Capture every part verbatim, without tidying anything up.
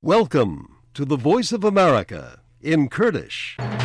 Welcome to the Voice of America in Kurdish.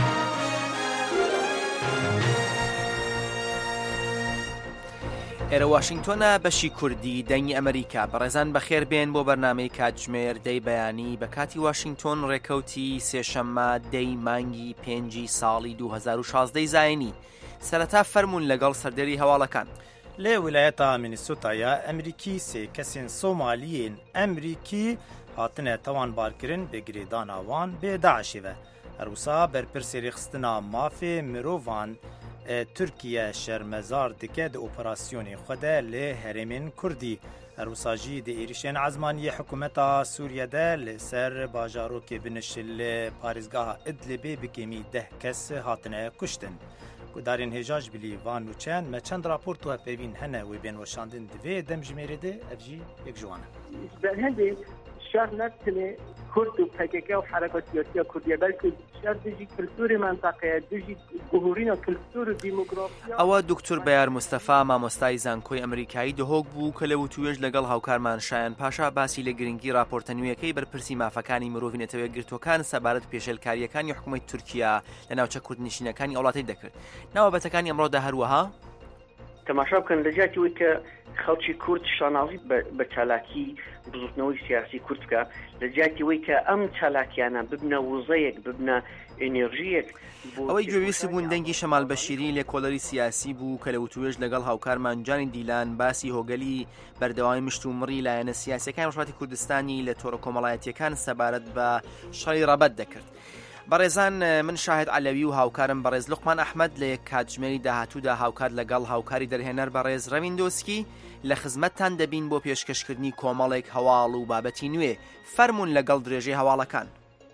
ئێرە واشنگتۆنە بەشی کوردی دەنگی ئەمریکا بەڕێزان بەخێر بێن بۆ بەرنامەی کاتژمێر دەی بەیانی بە کاتی واشنگتۆن ڕێکەوتی سێشەممە دەی مانگی پێنجی ساڵی دوو هەزار و شازدەی زاینی سەرەتا فەرموون لەگەڵ سەردەری هەواڵەکان. لێ ویلایەتە مینیسۆتایە ئەمریکی سێ کەسێن سۆمالیین ئەمریکی هاتنە تەوانبارکردن بە گرێدانا وان بێ داعشێوە هەروسا بەرپرسێ ڕێخستنا مافێ مرۆڤان تورکیە شەرمەزار دکە دە ئۆپەراسیۆنی خودە لێ هەرێمێن کوردی هەروساژی دە ئێریشێن عەزمانیە حکوومەتا سووریەدە لەسەر باژارۆکێ بنشل لە پارێزگاها ئیدلیبێ بکێمی دە کەس هاتنە کوشتن گودارên hêja ji bilîvan û çend me çend rapor tu hevpêvîn hene wê bên weşandin divê dem ji mêrê de ev jî yek ji wan e. Berhendê şer netine Kurd û P K K û Herekatiyatiya Kurdiye belkî şer dijî kültûrê menteqeya dijî guhurîna kültûr û dîmografiya. ئەوە دکتۆر بەیار مستەفا مامۆستای زانکۆی ئەمریکایی دهۆک بوو کە لە وتوێژ لەگەڵ هاوکارمان شایان پاشا باسی لە گرنگی راپۆرتە نوێیەکەی بەرپرسی مافەکانی مرۆڤ نەتەوەیە گرتوەکان سەبارەت پێشێلکاریەکانی حکوومەتی تورکیا لە ناوچە کوردنشینەکانی وڵاتی دەکرد. ناوەبەتەکانی ئەمڕۆدا هەروەها تەماشا بکەن لە جاتی وی کە خەڵکی کورد شانازی بە چالاکی بزوتنەوەی سیاسی کورد بکە لە جاتی وی کە ئەم چالاکیانە ببنە وزەیەک ببنە ئێنێرژیەک. ئەوەی گوێویستی بوون دەنگی شەمال بەشیری لێکۆڵەری سیاسی بوو کە لە وتوێژ لەگەڵ هاوکارمان جانی دیلان باسی هۆگەلی بەردەوامی مشتومڕی لایەنە سیاسیەکان ڕۆژهەڵاتی کوردستانی لە تۆڕە کۆمەڵایەتیەکان سەبارەت بە شەڕی ڕەبەت دەکرد. بەڕێزان من شاهد عەلەوی و هاوکارم بەڕێز لوقمان ئەحمەد لە یەک کاتژمێری داهاتوودا هاوکار لەگەڵ هاوکاری دەرهێنەر بەڕێز ڕەویندۆسکی لە خزمەتتان دەبین بۆ پێشکەشکردنی کۆمەڵێک هەواڵ و بابەتی نوێ فەرموون لەگەڵ درێژەی هەواڵەکان.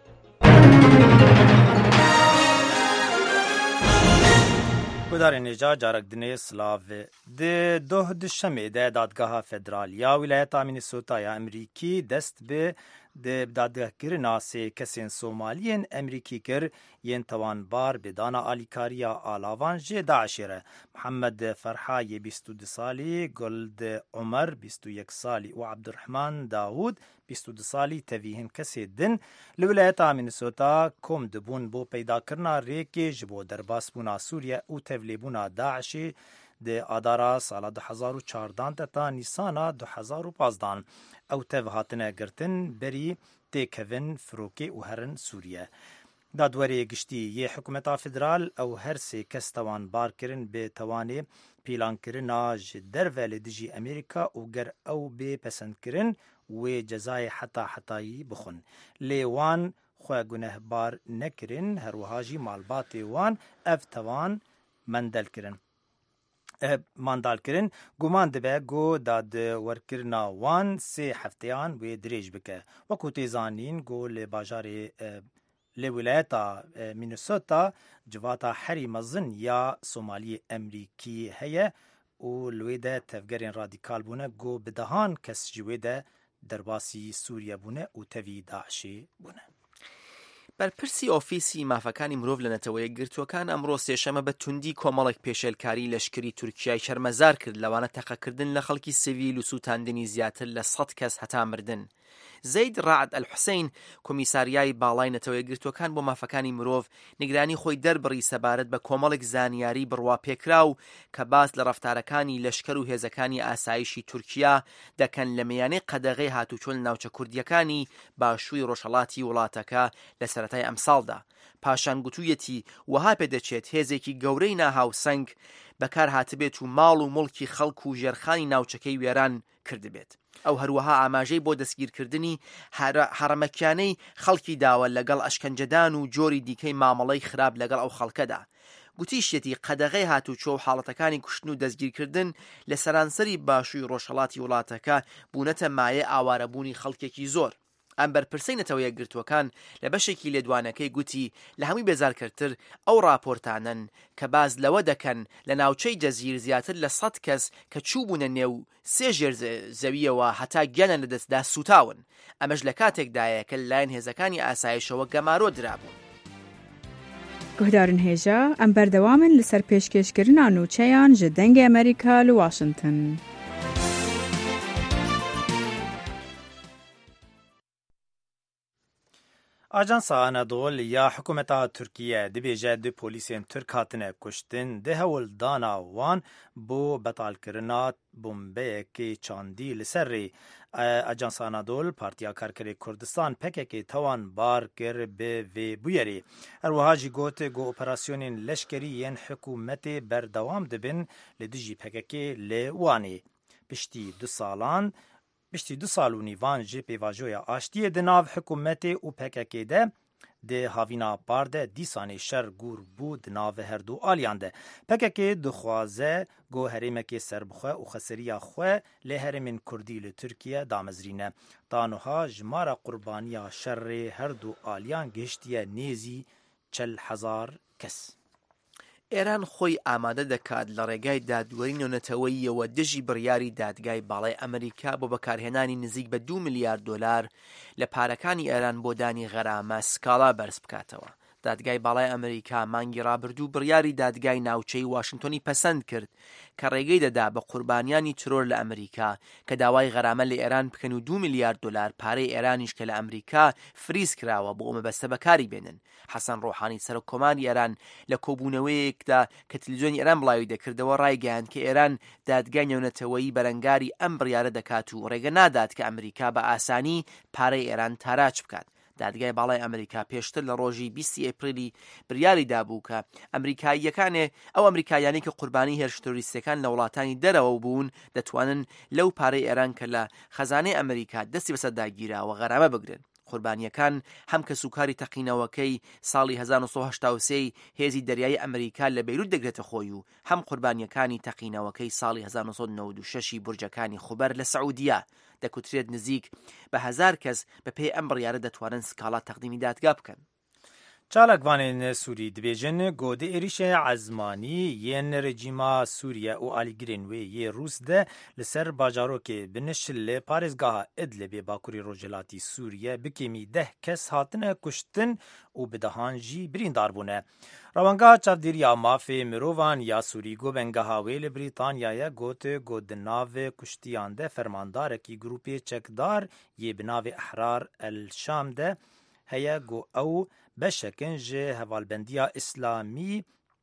گودارên hêja carek dinê Slavê di doh dişemê de dadgeha federaliya wilayeta Minnesotaya Emerîkî dest bi di dadgehkirina sê kesên Somaliyên Emerîkî kir yên tewanbar bi dana alîkariya alavan jê Daişê re. Mihemed Ferhayê bîst û du salî, Guld Umer bîst û yek salî û Abdurrahman Dawud bîst û du salî tevîhin kesê din li wilayeta Minnesota kom dibûn bo peydakirina rêkê ji bo derbasbûna Sûriye û tevlêbûna Daişê di adara sala du hezar û çardan ta Nîsana du hezar û pazdan. Ew tev hatine girtin berî têkevin firokê û herin Sûriye. Dadwerê giştî yê hikûmeta federal ew her sê kes tewanbar kirin bi tewanê pîlankirina ji derve li dijî Amerîka û ger ew bê pesendkirin wê cezayê heta hetayî bixwin. Lê wan xwe gunehbar nekirin herwiha jî malbatê wan ev tewan mendel kirin. mandal kirin guman dibe got dadwerkirina wan sê hefteyan wê dirêj bike. Wekû tê zanîn got li bajarê li wilayeta Minnesota civata herî mezin ya Somaliyê Emerîkî heye û li wê de tevgerên radîkal bûne got bi dehan kes ji wê de derbasî Sûriye bûne û tevî Daişê bûne. بەرپرسی ئۆفیسی مافەکانی مرۆڤ لە نەتەوەیە گرتوەکان ئەمڕۆ سێشەمە بە توندی کۆمەڵێک پێشێلکاری لەشکری تورکیای شەرمەزار کرد لەوانە تەقەکردن لە خەڵکی سیڤیل و سوتاندنی زیاتر لە سەد کەس هەتا مردن. زەید ڕعد ئەلحوسەین کۆمیساریای باڵای نەتەوەیە گرتوەکان بۆ مافەکانی مرۆڤ نیگرانی خۆی دەربڕی سەبارەت بە کۆمەڵێک زانیاری بڕوا پێکراو کە باس لە ڕەفتارەکانی لەشکەر و هێزەکانی ئاسایشی تورکیا دەکەن لە مەیانەی قەدەغەی هاتوچۆ لە ناوچە کوردیەکانی باشووی ڕۆژهەڵاتی وڵاتەکە لە سەرەتای ئەمساڵدا. پاشان گوتوویەتی وەها پێدەچێت هێزێکی گەورەی ناهاوسەنگ بەکار هاتبێت و ماڵ و مڵکی خەڵک و ژێرخانی ناوچەکەی وێران کردبێت. ئەو هەروەها ئاماژەی بۆ دەستگیرکردنی حرەمەکیانەی خەڵکی داوە لەگەڵ ئەشکەنجەدان و جۆری دیکەی مامەڵەی خراپ لەگەڵ ئەو خەڵکەدا. گوتیشێتی قەدەغەی هاتوچۆ و حاڵەتەکانی کوشتن و دەستگیرکردن لە سەرانسەری باشووی ڕۆژهەڵاتی وڵاتەکە بوونەتە مایە ئاوارەبوونی خەڵکێکی زۆر. ئەم بەرپرسەی نەتەوەیە گرتوەکان لە بەشێکی لێدوانەکەی گوتی لە هەمووی بێزارکردتر ئەو راپۆرتانن کە باز لەوە دەکەن لە ناوچەی جەزیر زیاتر لە سەد کەس کە چووبوونە نێو سێ ژێر زەویەوە هەتا گیانە لە دەستدا سوتاون. ئەمەش لە کاتێکدایە کە لەلایەن هێزەکانی ئاسایشەوە گەمارۆ درابوون. گهدارن هێژە ئەم بەردەوامن لەسەر پێشکەشکردنا نوچەیان ji dengê Amerîka li Washington. Ajansa Anadolu ya hükümeta Türkiye dibêje du polîsên Türk hatine kuştin di hewl-dana wan bu betalkirina bombeyekê çandî li ser rê. Ajansa Anadolu Partiya Karkerê Kurdistan P K K tawan bar kir bi vê bûyerê. Her wiha jî got got operasyonên leşkerî yên hikûmetê berdewam dibin li dijî P K K lê wanê. Piştî du salan Piştî du sal û nîvan ji pêvajoya aştiyê di nav hikûmetê û P K K de di havîna par de dîsanê şer gûr bû di nav her du aliyan de. P K K dixwaze got herêmekê serbixwe û xeseriya xwe lê herêmên Kurdî li Tirkiye damezrîne. Tanûha ji mara qurbaniya şerê her du aliyan gihiştiye nêzî çel hezar kes. ئێران خۆی ئامادە دەکات لە ڕێگای دادوەری نێونەتەوەییەوە دژی بڕیاری دادگای باڵای ئەمریکا بۆ بەکارهێنانی نزیک بە دو ملیارد دۆلار لە پارەکانی ئێران بۆ دانی غەرامە سکاڵا بەرز بکاتەوە. دادگای باڵای ئەمریکا مانگی ڕابردوو بڕیاری دادگای ناوچەی واشنگتۆنی پەسەند کرد کە ڕێگەی دەدا بە قوربانیانی ترۆر لە ئەمریکا کە داوای غەرامە لە ئێران بکەن و دو ملیارد دۆلار پارەی ئێرانیش کە لە ئەمریکا فریز کراوە بۆ ئەمە بەستە بەکاری بێنن. حەسەن ڕۆحانی سەرۆکۆماری ئێران لە کۆبوونەوەیەکدا کە تەلەڤیزیۆنی ئێران بڵاوی دەکردەوە ڕایگەیاند کە ئێران دادگای نێونەتەوەیی بەرەنگاری ئەم بڕیارە دەکات و ڕێگە نادات کە ئەمریکا بە ئاسانی پارەی ئێران تاراچ بکات. دادگای باڵای ئەمریکا پێشتر لە ڕۆژی بیستی ئێپریلی بریاری دابوو کە ئەمریکاییەکانێ ئەو ئەمریکایانی کە قوربانی هێرش تۆریستەکان لە وڵاتانی دەرەوە بوون دەتوانن لەو پارەی ئێران کە لە خەزانەی ئەمریکا دەستی بەسەرداگیراوە غەرامە بگرن. قوربانیەکان هەم کە سوکاری تەقینەوەکەی ساڵی هەزار و نۆ سەد و هەشتا و سێ هێزی دەریایی ئەمریکا لە بەیروت دەگرێتە خۆی و هەم قوربانیەکانی تەقینەوەکەی ساڵی هەزار و نۆ سەد و نەوەت و شەشی بورجەکانی خوبەر لە سەعودیە دەکوترێت نزیک بە هەزار کەس بە پێی ئەم بڕیارە دەتوانن سکاڵا تەقدیمی دادگا بکەن. چالاکوانên Sûrî dibêjin godê êrişa ezmanî yên rejîma Sûriye û alîgirên wê yê Rûs de li ser bajarokê binişil lê parêzgeha Idlibê bakurê Rojhilatî Sûriye bi kêmî deh kes hatine kuştin û bi dehan jî birîndar bûne. Rawangeha çavdêriya mafê mirovan ya Sûrî gobengeha wê li Brîtanyayê got got di navê kuştiyan de fermandarekî grûpê çekdar yê bi navê Ehrar el Şam de heye got ew beşekin ji hevalbendiya İslamî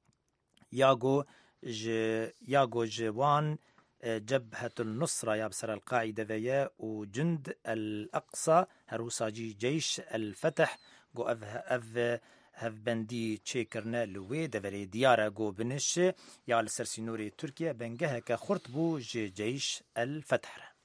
ya got ji ya got ji wan Cebhetul Nusra ya bi ser el-Qaîde ve ye û Cund el-Aqsa her wisa jî Ceyş el-Fetih got ev ev hevbendî çêkirine li wê deverê diyar e got biniş ya li ser sînorê Tirkiye bengeheke xurt bû ji Ceyş el-Fetih re.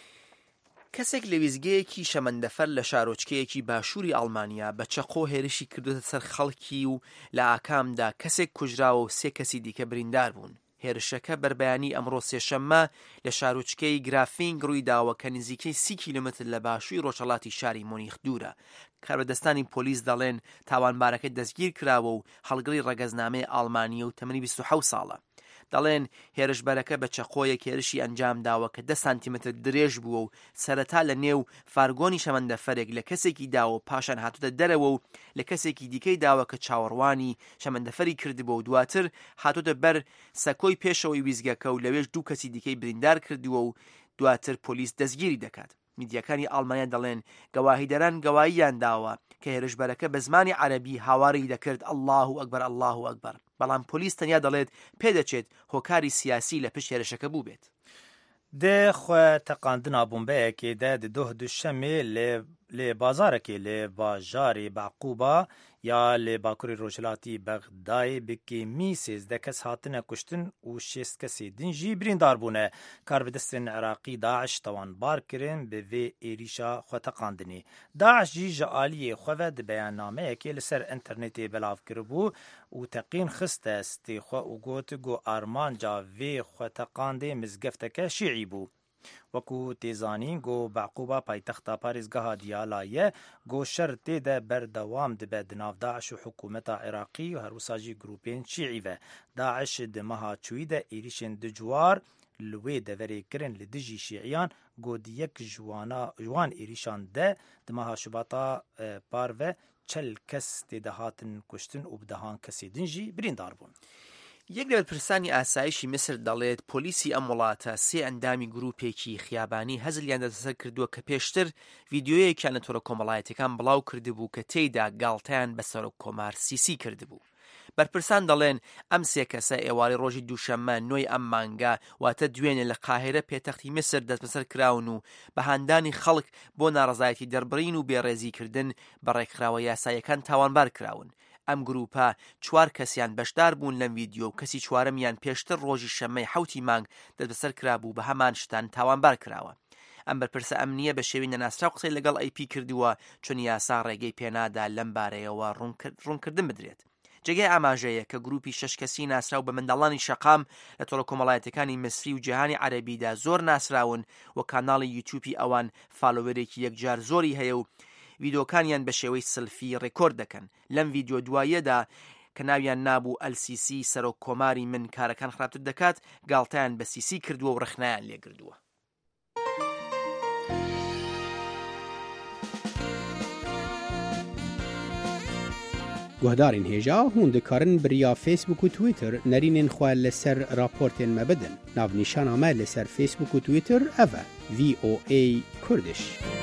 کەسێک لە ویزگەیەکی شەمەندەفەر لە شارۆچکەیەکی باشووری ئەڵمانیا بە چەقۆ هێرشی کردوتە سەر خەڵکی و لە ئاکامدا کەسێک کوژراوە و سێ کەسی دیکە بریندار بوون. هێرشەکە بەربەیانی ئەمڕۆ سێشەممە لە شارۆچکەی گرافینگ ڕووی داوە کە نزیکەی سی کیلۆمتر لە باشووری ڕۆژهەڵاتی شاری مۆنیخ دوورە. کاربەدەستانی پۆلیس دەڵێن تاوانبارەکە دەستگیر کراوە و هەڵگری ڕەگەزنامەی ئاڵمانیە و تەمەنی بیست و حەوت ساڵە. دەڵێن هێرشبەرەکە بە چەقۆیەک هێرشی ئەنجام داوە کە دە سانتیمتر درێژ بووە و سەرەتا لە نێو فارگۆنی شەمەندەفەرێک لە کەسێکی داوە پاشان هاتوتە دەرەوە و لە کەسێکی دیکەی داوە کە چاوەڕوانی شەمەندەفەری کردبووە و دواتر هاتوتە بەر سەکۆی پێشەوەی ویزگەکە و لەوێش دوو کەسی دیکەی بریندار کردووە و دواتر پۆلیس دەستگیری دەکات. میدیاکانی ئاڵمانیا دەڵێن گەواهیدەران گەواهییان داوە کە هێرشبەرەکە بە زمانی عەرەبی هاواری دەکرد ئەڵڵاهو ئەکبەر ئەڵڵاهو ئەکبەر، بەڵام پۆلیس تەنیا دەڵێت پێدەچێت هۆکاری سیاسی لە پشت هێرشەکە بوو بێت. دê xwe teqandina bombeyekê de di doh duşemê lê bazarekê lê bajarê Beqûba ya lê bakurê Rojhilatî Bexdayê bi kêmî sêzdeh kes hatine kuştin û şêst kesê din jî birîndar bûne. Karbidestên Iraqî Daeş tawan bar kirin bi vê êrişa xwe teqandinê. Daeş jî ji aliyê xwe ve di beyannameyekê li ser internetê belav kiribû û teqîn xiste stê xwe û got got armanca vê xwe teqandê mizgefteke şîî bû. وەکو تێزانین گۆ بەعقوبا پایتەختا پارێزگەها دیاڵایە گۆ شەر تێدە بەردەوام دەبێت di nav Daeş û hikûmeta Iraqî û herwisa jî grûpên Şîî ve. Daeş di meha çûyî de êrişên di ciwar li wê deverê kirin li dijî Şîîyan got di yek ji wan êrişan de di meha Şubat'a par ve çel kes têde hatin kuştin û bi dehan kesê din jî birîndar bûn. یەک لە بەرپرسانی ئاسایشی میسر دەڵێت پۆلیسی ئەم وڵاتە سێ ئەندامی گروپێکی خیابانی هەزلیان دەسەر کردووە کە پێشتر ڤیدیۆیەکیان لە تۆڕە کۆمەڵایەتیەکان بڵاو کردبوو کە تێیدا گاڵتەیان بەسەر و کۆمار سیسی کردبوو. بەرپرسان دەڵێن ئەم سێ کەسە ئێواری ڕۆژی دووشەممە نۆی ئەم مانگا واتە دوێنێ لە قاهێرە پێتەختی میسر دەست بەسەر کراون و بە هاندانی خەڵک بۆ ناڕەزایەتی دەربڕین و بێڕێزیکردن بە ڕێکخراوە یاساییەکان تاوانبار کراون. ئەم گروپە چوار کەسیان بەشدار بوون لەم ڤیدیۆ و کەسی چوارەمیان پێشتر ڕۆژی شەممەی حوتی مانگ دەست بەسەر کرابوو بە هەمان شتان تاوانبار کراوە. ئەم بەرپرسە ئەمنیە بە شێوی نەناسرا قسەی لەگەڵ ئەی پی کردووە چون یاسا ڕێگەی پێنادا لەم بارەیەوە ڕوونکردن بدرێت. جێگەی ئاماژەیە کە گروپی شەش کەسی ناسرا و بە منداڵانی شەقام لە تۆڕە کۆمەڵایەتەکانی میسری و جیهانی عەرەبیدا زۆر ناسراون و کاناڵی یوتیوبی ئەوان فالۆوەرێکی یەکجار زۆری هەیە و ڤیدیۆکانیان بە شێوەی سلفی ڕێکۆرد دەکەن. لەم ڤیدیۆ دواییەدا کە ناویان نابوو ئەل سی سی سەرۆک کۆماری من کارەکان خراپتر دەکات گاڵتەیان بە سیسی کردووە و ڕخنەیان لێگردووە. گوهدارین هێژا هون دەکارن بریا فیسبوک و تویتر نەرینێن خوا لەسەر راپۆرتێن مە بدەن. ناونیشانامە لەسەر فیسبوک و تویتر ئەڤە ڤی ئۆ ئێ کوردش.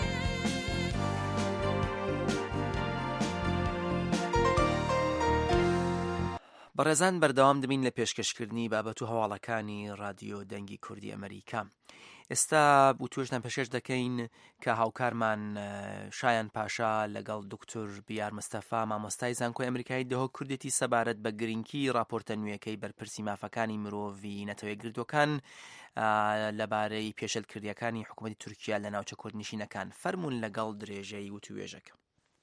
بەڕێزان بەردەوام دەبین لە پێشکەشکردنی بابەت و هەواڵەکانی رادیۆ دەنگی کوردی ئەمریکا. ئێستا بۆ توێژتان پێشکەش دەکەین کە هاوکارمان شایان پاشا لەگەڵ دکتۆر بیار مستەفا مامۆستای زانکۆی ئەمریکایی دەهۆ کوردێتی سەبارەت بە گرنگی راپۆرتە نوێیەکەی بەرپرسی مافەکانی مرۆڤی نەتەوەی گردوەکان لەبارەی پێشەلکردیەکانی حکوومەتی تورکیا لە ناوچە کوردنشینەکان فەرموون لەگەڵ درێژەی وتوێژەکە.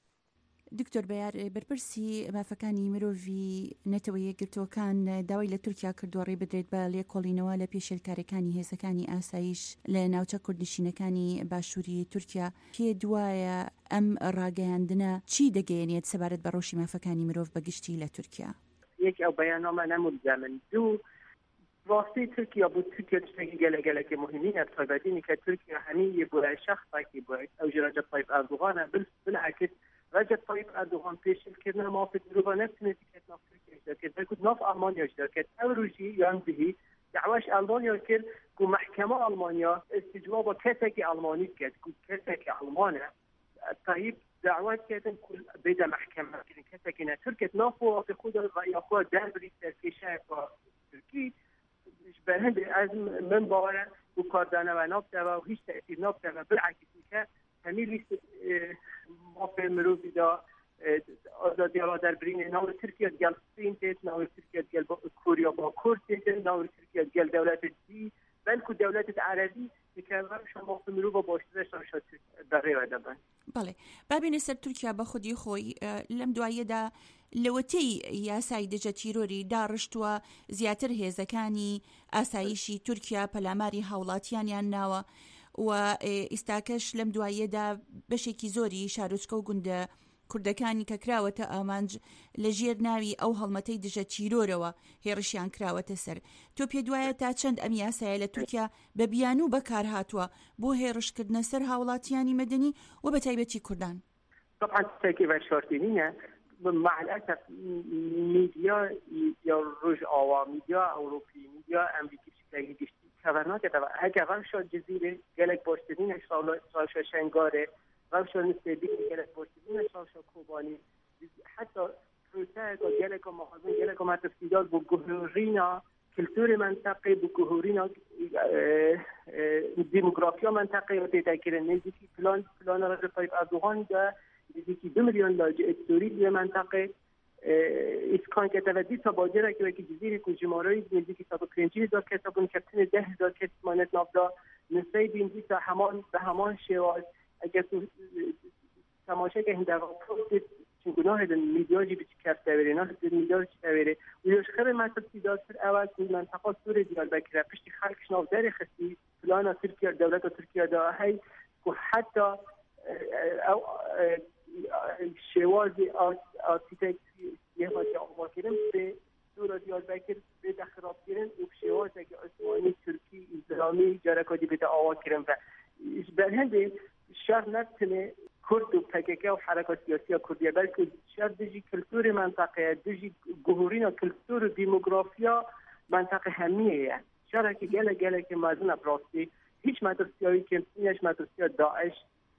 دکتۆر بەیار بەرپرسی مافەکانی مرۆڤی نەتەوەی یەکگرتووەکان داوای لە تورکیا کردووە ڕێ بدرێت بە لێکۆڵینەوە لە پێشێلکارەکانی هێزەکانی ئاسایش لە ناوچە کوردنشینەکانی باشووری تورکیا پێ دوایە ئەم ڕاگەیاندنە چی دەگەیەنێت سەبارەت بە ڕۆژی مافەکانی مرۆڤ بەگشتی لە تورکیا؟ یەک ئەو بەیاننامە نەموردە من دوو ڕاستی تورکیا بۆ تورکیا شتێکی گەلەگەلێکی مهمینە تایبەتینی کە تورکیا هەمیە بۆ شەخصێکی بۆ ئەو ڕەجەب طایب ئەردوغانە بالعکس رجب طيب أردوغان پیشل کردن مافت دروغا نفسنی که ناف ترکیه شرکت بلکه ناف آلمانیا شرکت اوروجی یانزهی دعواش آلمانیا کرد که محکمه آلمانیا استجواب کسی آلمانی کرد که کسی آلمانه طيب دعوات کردن کل بيد محکمه کردن کسی که نه ترکت ناف و في خود رأي خود در بری ترکیشه با ترکی برهند از من باوره و کاردانه و ناف دوا و هیچ تأثیر ناف دوا بالعکس که همین لیست مافه مروفی دا آزادی را در برین ناو ترکیه گل سین تیت ناو ترکیه گل کوریا با کورد تیت ناو ترکیه گل دولت دی بلکه دولت عربی که شما مافه مروفا باشترش شد دقیقه دبن. بله بابین سر تورکیا با خودی خوی لم دوایه دا لەوەتەی یاسای دژە تیرۆری داڕشتووە زیاتر هێزەکانی ئاسایشی تورکیا پەلاماری هاوڵاتیانیان ناوە و ئێستاکەش لەم دواییەدا بەشێکی زۆری شارۆچکە و گوندە کوردەکانی کە کراوەتە ئامانج لە ژێر ناوی ئەو هەڵمەتەی دژە تیرۆرەوە هێڕشیان کراوەتە سەر. تۆ پێ دوایە تا چەند ئەم یاسایە لە تورکیا بە بیان و بەکار هاتووە بۆ هێڕشکردنە سەر هاوڵاتیانی مەدەنی و بە تایبەتی کوردان؟ طبعا تاكيد شرطينية مع الأسف ميديا يا رج أو ميديا أوروبي ميديا أمريكي بشكل جديد خبرناك طبعا هكذا غرش الجزيرة قالك بوشتين شاش شنغارة غرش المستبيك قالك بوشتين شاش كوباني حتى روسيا قالك محافظين قالك ما تفسيرات بجهورينا كلتور منطقة بجهورينا ديموغرافيا منطقة وتذكر النزيك فلان فلان رجل طيب أردوغان ده نزدیکی دو میلیون لاجئ سوری در منطقه اسکان که تودی تا باجره که وکی جزیره کوچمارای نزدیکی صد و پنجاه هزار کسبون کپتن ده هزار کس مانت نافدا نسای بینزی تا همان به همان شواز اگر تو تماشا که هنده راپورت چنگناه دن میدیاجی بچی کف دوره نه دن میدیاجی دوره و یشخر منطقه سیداد سر اول که منطقه سور دیال بکره پشتی خلقش ناف داره خستی فلانا ترکیه دولت ترکیه دا هی که حتی او شوازی آرکیتکتی یه وقتی آمار کردن به دور دیال بکر به دخراب کردن و شوازی که عثمانی ترکی اسلامی جرکاتی به آوار کردن و به هنده شهر نتونه كرد و پکک و حرکت سیاسی کردیه بلکه شاید دیجی کلتور منطقه دیجی گهورین کلتور و دیموگرافیا منطقه همیه شاید که گله گله که مازن براستی هیچ مدرسیایی که نیش مدرسیا داعش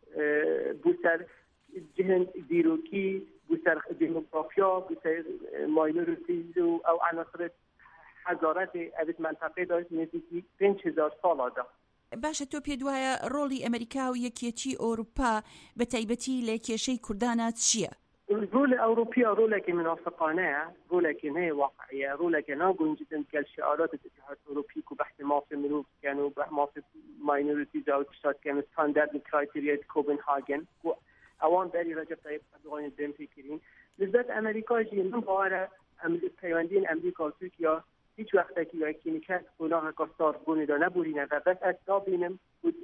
بوسر جهن دیروکی بوسر دیموگرافیا بوسر ماینورتیز او عناصر حضارت اوید منطقه داشت نزدیکی پنج هزار سال داشت. باشە تۆ پێ دوایە ڕۆڵی ئەمریکا و یەکێتی ئەوروپا بە تایبەتی لە کێشەی کوردانە چییە؟ رول أوروبية رولك منافقانة رولك هي واقعية رولك ناقول جدا كالشعارات الاتحاد الأوروبي وبحث ما في مروف كانوا ما في ماينورتيز أو تشات كانوا ستاندرد كرايتيريا كوبنهاجن أوان بري رجب طيب أردوغان الدم فكرين بالذات أمريكا جي من بارة پیوندین أمريكا وتركيا هیچ وقتی که یکی نکرد اونا کاستار بونی دا نبورینه و بس از دا بینم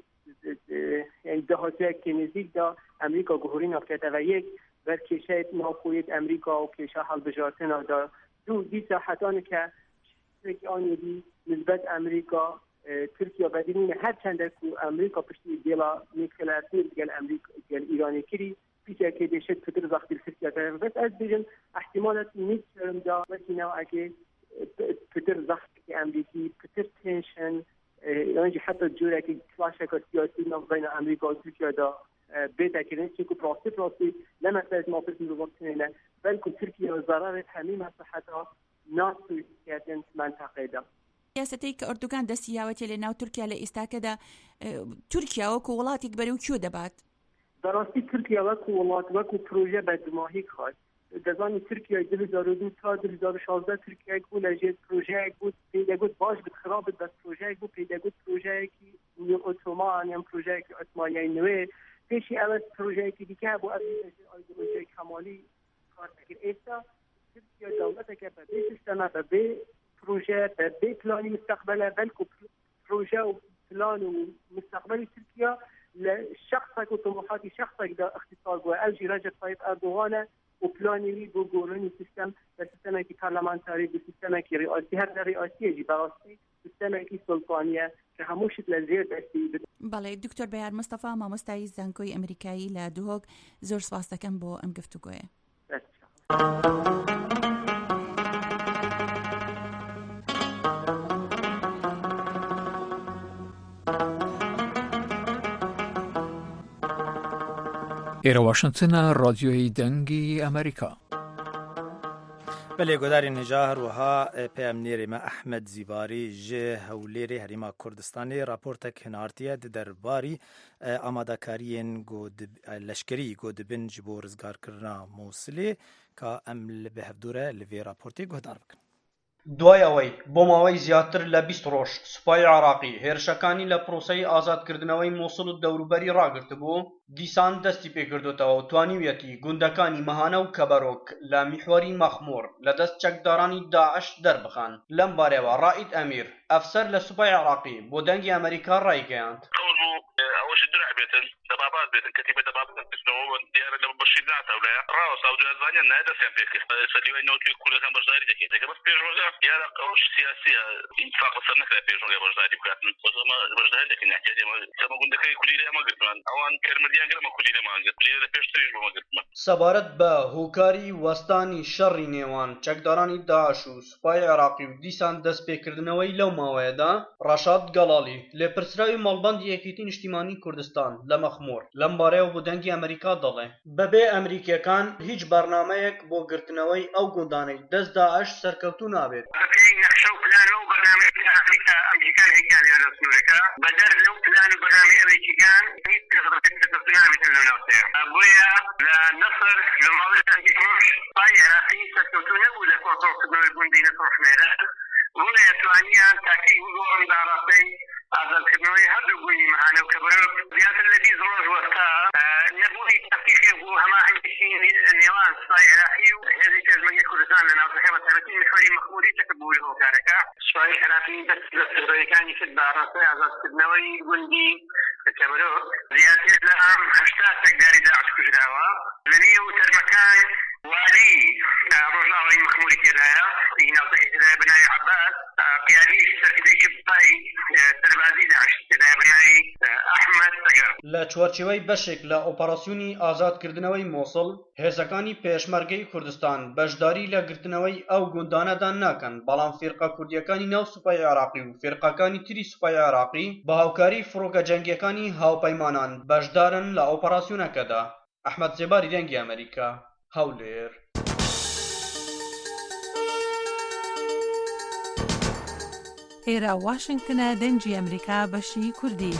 یعنی دهاتی که نزدیک دا امریکا گهورین افکته و یک بر کشه ناخویت امریکا و کشه حل بجارتنا دا دو دی ساحتان که شرک آنی دی نسبت امریکا ترکیه بدینین هر چند که امریکا پشتی دیلا میکلارتی دیگل امریکا دیگل ایرانی کری پیچه که دیشت پتر وقتی ترکیه کرده بس از بیجن احتمالات نیست دا وکی نوعه که پتر زخمی امریکی پتر تنشن یعنی حتی جوره که کلاشک سیاسی بین امریکا و ترکیه دا بيتا كرنسي كو براسي براسي لما ساعد ما فيش نروبطنا بلكم تركيا ضررت هميمة صحتها ناس كاتن منطقة دا سیاسەتی کە ئەردوغان دەستیاوەتێ لە ناو تورکیا لە ئێستاکەدا تورکیا وەکو وڵاتێک بەرەو کوێ دەبات؟ بەڕاستی تورکیا وەکو وڵات وەکو پرۆژە بەدماهی خواست دەزانی تورکیا دو هزار و دو تا دو هزار و شانزده تورکیایەک بوو لەژێر پرۆژەیەک بوو پێدەگوت باش بت خراپت بەس پرۆژەیەک بوو پێدەگوت پرۆژەیەکی ئۆتۆمان یان پرۆژەیەکی عوسمانیای نوێ پێشی ئەوە پرۆژەیەکی دیکە بۆ ئەوی ئایدۆلۆژیای کەمالی کار دەکرد ئێستا تورکیا دەوڵەتێکە بەبێ سیستەمە بەبێ پروژه به پلانی مستقبل بلکه پروژه و پلان و مستقبل ترکیه لشخصك وطموحات شخصك ده اختصار جوا الجي رجب طيب اردوغان وبلاني لي بوغورني سيستم سيستم كي بارلمانتاري بسيستم كي رئاسي هر رئاسي يجي براسي سيستم كي سلطانيه كهموش لزير دستي بله دکتور بیار مصطفى مامۆستای زانکۆی ئەمریکایی لە دوهۆک زۆر سپاس دەکەم بۆ ئەم گفتوگۆیە. ئێرە واشنگتنە ڕادیۆی دەنگی ئەمریکا. بله گوداری نجا هروها پیامنیری ما احمد زیباری جه هولێری هەریما کوردستانی راپۆرتێک هێنارتیە دەرباری ئامادەکاریên لەشکری گۆدبن ji بۆ ڕزگارکردنا مووسڵێ کە ئەم لە بەهەفدورە لە vê راپۆرتێ گۆدار بکەن. دوای ئەوەی بۆ ماوەی زیاتر لە بیست ڕۆژ سوپای عێراقی هێرشەکانی لە پرۆسەی ئازادکردنەوەی مووسڵ و دەوروبەری ڕاگرت بوو دیسان دەستی پێکردوتەوە و توانیویەتی گوندەکانی مەهانە و کەبەرۆک لە میحوەری مەخموور لە دەست چەکدارانی داعش دەربخان. لەم بارەوە ڕائید ئەمیر ئەفسەر لە سوپای عێراقی بۆ دەنگی ئەمریکا ڕایگەیاند. أول شيء درع بيتن دبابات بيتن كتيبة دبابات إنه ديار اللي بشيلات أو لا راس أو جهاز زانية نادر سام بيك سليوا إنه تقول كل كان برزاري ذكي ذكي بس بيرجع يا لا قروش سياسية إنفاق صرنا كلا بيرجع برزاري بكات وزما برزاري لكن نحكي ما سما قلنا كي كل يوم ما قلت من أوان كرمديان قال ما كل يوم ما قلت كل يوم بيشتريش ما قلت من سبارت با هوکاری وستانی شەڕی نێوان چەکدارانی داعش و سوپای عێراقی و دیسان دەست پێکردنەوەی لەو ماوەیەدا ڕەشاد گەڵاڵی لێپرسراوی مەڵبەندی یەکێتی نیشتیمانی کوردستان لە مەخموور لەم بارەیەوە بۆ دەنگی ئەمریکا دەڵێ بەبێ ئەمریکیەکان هیچ بەرنامەیەک بۆ گرتنەوەی ئەو گوندانەی دەست داعش سەرکەوتوو نابێت. نەخشە و پلان و بەرنامەی ئەمریکا ئەمریکان هێکیانیان لە سنوورەکە بەدەر لەو پلان و بەرنامەی ئەمریکیەکان هیچ سەرکەوتوو نابێتن لەو ناوچەیە. بۆیە لە نەسر لە ماوەی چەندی ڕۆژ سوپای عێراقی سەرکەوتوو نەبوو لە کۆنتڕۆڵکردنەوەی گوندی نەسڕۆژمێرە بۆیە توانیان تاکەی وگۆڕن داڕاستەی ئازادکردنەوەی هەردوو گوندی مەهانە و کەبەرۆک زیاتر لە بیست ڕۆژ وەستا نەبوونی تەفکیکی بوو هەماهەنگشی نێوان سوپای عێراقی و هێزی پێشمەرگەی کوردستان لە ناوچەکە بە تایبەتی میحوەری مەخمووری تەکە بوو لە هۆکارەکە. سوپای عێراقی دەستپێکردنەوەیەکانی کرد بە ڕاستەی ئازادکردنەوەی گوندی کەبەرۆک زیاتر لە هەشتا سەگداری داعش کوژراوە لە نێو تەرمەکان والی ڕۆژناوەی مەخمووری تێدایە ناوچەکەی تێدایە بەناوی عەباس پیادی سەرکردەی سوپای سەربازی داعش تێدایە بەناوی ئەحمەد سەگەر. لە چوارچێوەی بەشێک لە ئۆپەراسیۆنی ئازادکردنەوەی مۆسڵ هێزەکانی پێشمەرگەی کوردستان بەشداری لە گرتنەوەی ئەو گوندانەدا ناکەن، بەڵام فێرقە کوردیەکانی ناو سوپای عێراقی و فێرقەکانی تری سوپای عێراقی بە هاوکاری فڕۆکە جەنگیەکانی هاوپەیمانان بەشدارن لە ئۆپەراسیۆنەکەدا. ئەحمەد جێباری دەنگی ئەمریکا، هەولێر. ئێرە واشنگتنە دەنگی ئەمریکا بەشی کوردی.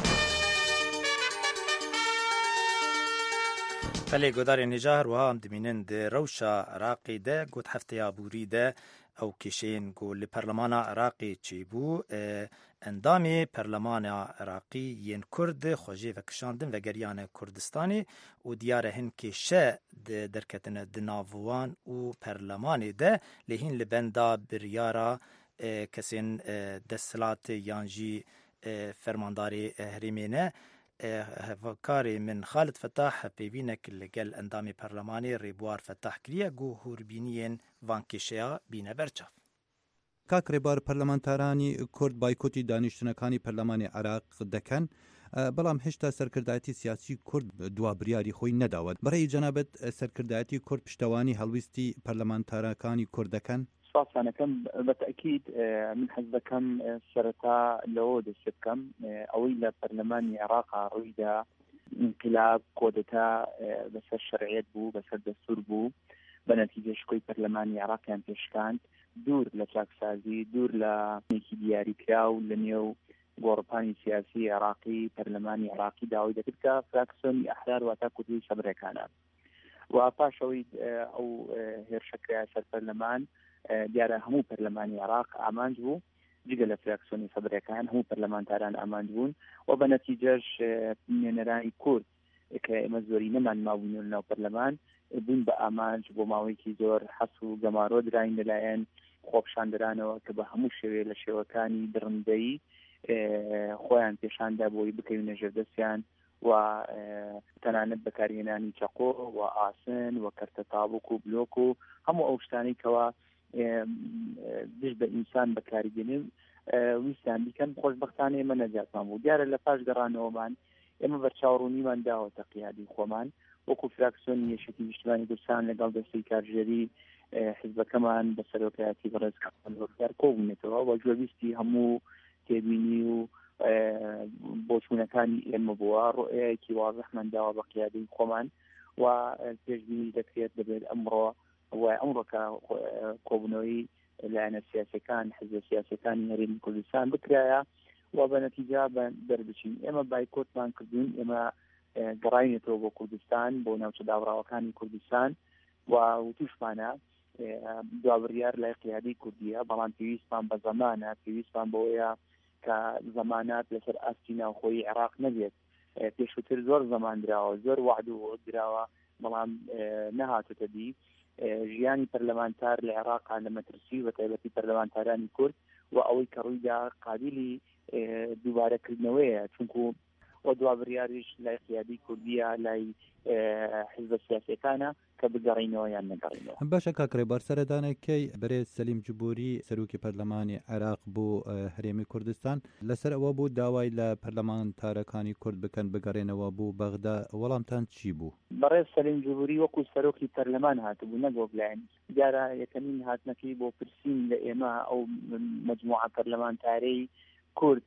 پەلێ گۆدارێ نێجا هەروەها ئەم دمینن دێ ڕەوشە عێراقی دە گوت هەفتەیا بووری دە ئەو کێشەیەن گۆ لە پەرلەمانە عێراقی چی بوو ئەندامی پەرلەمانە عێراقی یەن کورد خۆژێڤە کشاندن vegeriyanê Kurdistanê û diyare hin kêşe derketine di navwan û perlemanê de lê hîn li benda biryara kesên desthilatê yan jî fermandarê herêmê ne. هەڤکارێ من خالد فتاح پێوینێک لەگەل ئەندامی پەرلەمانی ڕێبوار فتاح کریە گو هوربینیên van کێشەیە بینە بەرچاو. کاک ڕێبوار پەرلەمانتارانی کورد بایکۆتی دانیشتنەکانی پەرلەمانی عێراق دەکەن، بەڵام هێشتا سەرکردایەتی سیاسی کورد دوا بریاری خۆی نەداوە. بەڕێی جەنابەت سەرکردایەتی کورد پشتەوانی هەڵویستی پەرلەمانتارەکانی کورد دەکەن؟ ساسانەکەم بەتەکید من حەز دەکەم سەرەتا لەوە دەست بکەم ئەوەی لە پەرلەمانی عێراقا ڕوویدا انقلاب کۆدەتا بەسەر شەرعیەت بوو، بەسەر دەستور بوو، بە نەتیجە شکۆی پەرلەمانی عێراقیان پێشکاند، دوور لە چاکسازی، دوور لە نێکی دیاریکراو لە نێو گۆڕپانی سیاسی عێراقی پەرلەمانی عێراقی داوای دەکرد کە فراکسیۆنی ئەحرار واتە کوردی سەبرەکانە و پاشەوەی ئەو هێرشەکرا سەر پەرلەمان دیارە هەموو پەرلەمانی عێراق ئامانج بوو، جگە لە فراکسیۆنی سەبرەکان هەموو پەرلەمانتاران ئامانج بوون و بە نەتیجەش نوێنەرانی کورد کە ئێمە زۆری نەمان ماوبوون لەناو پەرلەمان بوون بە ئامانج بۆ ماوەیەکی زۆر حەس و گەمارۆ دراین لەلایەن خۆپشاندرانەوە کە بە هەموو شێوێ لە شێوەکانی درڕندەیی خۆیان پێشاندا بۆی بکەوی نەژێردەستیان و تەنانەت بەکارهێنانی چەقۆ و ئاسن و کەرتە تابوک و بلۆک و هەموو ئەو شتانەی کەوا دش بە ئینسان بەکاریگەنێ ویستان بیکەن خۆشبەختانە ئێمە نەجاتمان بوو. دیارە لە پاش گەڕانەوەمان ئێمە بەرچاوڕوونیمان داوەتە قیادی خۆمان وەکو فراکسیۆنی یەکێتی نیشتیمانی کوردستان لەگەڵ دەستەی کارژێری حیزبەکەمان بە سەرۆکایەتی بەڕێزکار کۆبوونێتەوە و گوێبیستی هەموو تێبینی و بۆچوونەکانی ئێمە بووە ڕۆیەکی واضحمان داوە بە قیادی خۆمان و پێشبینی دەکرێت دەبێت ئەمڕۆ و ئەمڕۆکە کۆبوونەوەی لایەنە سیاسەکان حزب سیاسەکانی هەرێمی کوردستان بکرایە و بە نەتیجە دەربچین. ئێمە بایکۆتمان کردوین، ئێمە گەڕاینێتەوە بۆ کوردستان بۆ ناوچە داوراوەکانی کوردستان و توشمانە دوابڕیار لای قیادی کوردیە، بەڵام پێویستمان بە زەمانە، پێویستمان بەوەیە کە زەمانات لەسەر ئاستی ناوخۆی عێراق نەبێت. پێشووتر زۆر زەمان دراوە، زۆر وعد و وعود دراوە، بەڵام نەهاتۆتە دی. ژیانی پەرلەمانتار لە عێراقا لە مەترسی و تایبەتی پەرلەمانتارانی کورد و ئەوەی کە ڕوویدا قابلی دووبارەکردنەوەیە، چونکو و دوابڕیاریش لای قیادی کوردیە، لای حزب سیاسەکانە کە بگەڕینەوە یان نەگەڕینەوە. باشە کاک ڕێبوار، سەردانەکەی بەرێز سەلیم جوبوری سەرۆکی پەرلەمانی عێراق بۆ هەرێمی کوردستان لەسەر ئەوە بوو داوای لە پەرلەمانتارەکانی کورد بکەن بگەڕێنەوە بۆ بەغدا، وەڵامتان چی بوو؟ بەڕێز سەلیم جوبوری وەکو سەرۆکی پەرلەمان هاتبوو نەگۆ بلایەن، دیارە یەکەمین هاتنەکەی بۆ پرسین لە ئێمە ئەو مەجموعە پەرلەمانتارەی کورد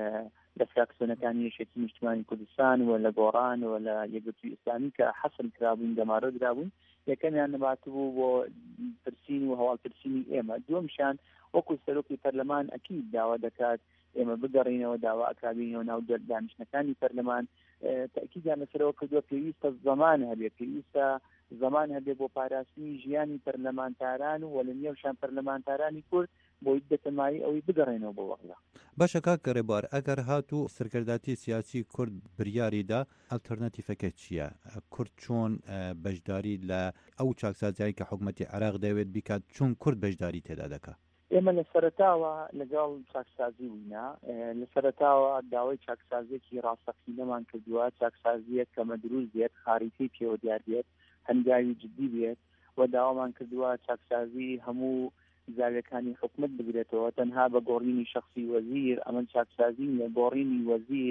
لە فراکسیۆنەکانی یەکێتی نیشتیمانی کوردستان و لە گۆڕان و لە یەکگرتووی ئیسلامی کە حەسم کرابوون گەمارۆ درابوون، یەکەمیان نەباتبوو بۆ پرسین و هەواڵپرسینی ئێمە. دووەمشان وەکو سەرۆکی پەرلەمان ئەکید داوا دەکات ئێمە بگەڕینەوە، داوا ئەکابینەوە ناو دانیشتنەکانی پەرلەمان، تەکیدیان لەسەرەوە کردووە پێویستە زەمان هەبێت، پێویستە زەمان هەبێت بۆ پاراستنی ژیانی پەرلەمانتاران و لە نێوشان پەرلەمانتارانی کورد بۆی دەتەمایی ئەوەی بگەڕێنەوە بۆ وەغدا. باشە کاک ڕێبوار، ئەگەر هاتوو سەرکردایەتی سیاسی کورد بریاریدا ئەلتەرناتیڤەکە چییە؟ کورد چۆن بەشداری لە ئەو چاکسازیایی کە حکوومەتی عێراق دەوێت بیکات، چۆن کورد بەشداری تێدا دەکات؟ ئێمە لە سەرەتاوە لەگەڵ چاکسازی بووینە، لە سەرەتاوە داوای چاکسازیەکی ڕاستەقینەمان کردووە، چاکسازیەک کەمە دروست بێت، خاریتی پێوە دیار بێت، هەنگاوی جدی بێت و داوامان کردووە چاکسازی هەموو زاویەکانی حکومت بگرێتەوە، تەنها بە گۆڕینی شخصی وەزیر، ئەمە چاکسازی نیە، گۆڕینی وەزیر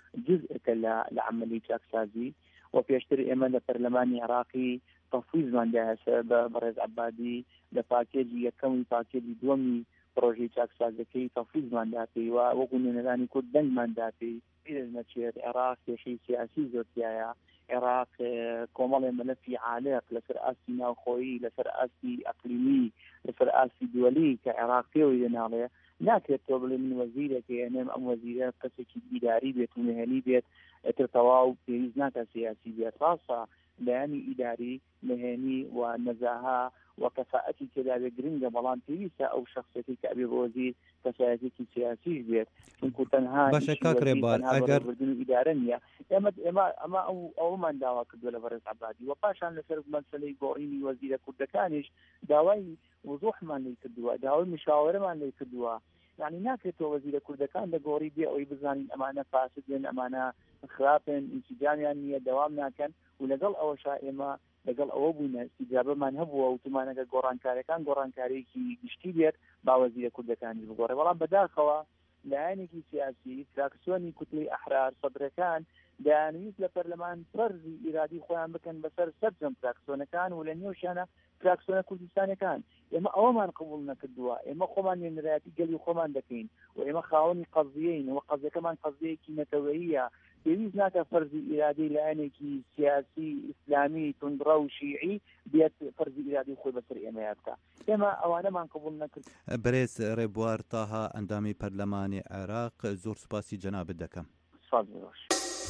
جزء لە عملی چاکسازی و پێشتر ئێمە لە پەرلەمانی عێراقی تەفویزمان داهێشە بە بەڕێز عەبادی لە پاکێجی یەکەمی پاکێجی دووەمی پرۆژەی چاکسازەکەی تەفویزمان داپێی و وەکو نوێنەرانی کورد دەنگمان داپێی نەچێت عێراق کێشەی سیاسی زۆرتیایە عێراق کۆمەڵێ مەلەفی عالق لەسەر ئاستی ناوخۆیی لەسەر ئاستی ئەقلیمی لەسەر ئاستی دووەلی کە عێراق پێوەی دەناڵێ ناکرێت تۆ بڵێ من وەزیرێکە یانێم ئەم وەزیرە کەسێکی ئیداری بێت و نهێنی بێت ئەتر تەواو پێویست ناکە سیاسی بێت ڕاستە لایانی ئیداری نهێنی و نەزاها و کەفاءەتی تێدا بێ گرنگە بەڵام پێویستە ئەو شخصێتی کە ئەبێ بە وەزیر کەسایەتێکی سیاسیش بێت چونکو تەنها باشە کاکرێبار ئەگەر ئیدارە نییە ئێمە ئێمە ئەمە ئەو ئەومان داوا کردووە لە بەڕێز عەبادی و پاشان لەسەر مەسەلەی گۆڕینی وەزیرە کوردەکانیش داوای وضوحمان لێ کردووە داوای مشاورەمان لێ کردووە یعنی ناکرێتەوە وەزیرە کوردەکان لە گۆڕی بێ ئەوەی بزانین ئەمانە فاسدن ئەمانە خراپن ئینسیجامیان نییە دەوام ناکەن و لەگەڵ ئەوەشا ئێمە لەگەڵ ئەوە بووینە استیجابەمان هەبووە و تومانەکە گۆڕانکارەکان گۆڕانکارێکی گشتی بێت با وەزیرە کوردەکانی بگۆڕێ بەڵام بەداخەوە لایەنێکی سیاسی فراکسیۆنی کوتلەی ئەحرار سەدرەکان دەیانویست لە پەرلەمان فەرزی ئیرادی خۆیان بکەن بەسەر سەرجەم فراکسیۆنەکان و لە نێوشیانە فراکسیۆنە کوردستانەکان ئێمە ئەوەمان قبول نەکردووە ئێمە خۆمان نوێنەرایەتی گەلی خۆمان دەکەین و ئێمە خاوەنی قەزیەین و قەزیەکەمان قەزیەیەکی نەتەوەییە پێویست ناکە فەرزی ئیرادی لایەنێکی سیاسی ئیسلامی توندڕە و شیعی بێت فەرزی ئیرادی خۆی بەسەر ئێمەیە بکە ئێمە ئەوانەمان قبول نەکرد. بەرێز ڕێبوار تاها ئەندامی پەرلەمانی عێراق زۆر سوپاسی جەنابەت دەکەم. سپاس بەخێر.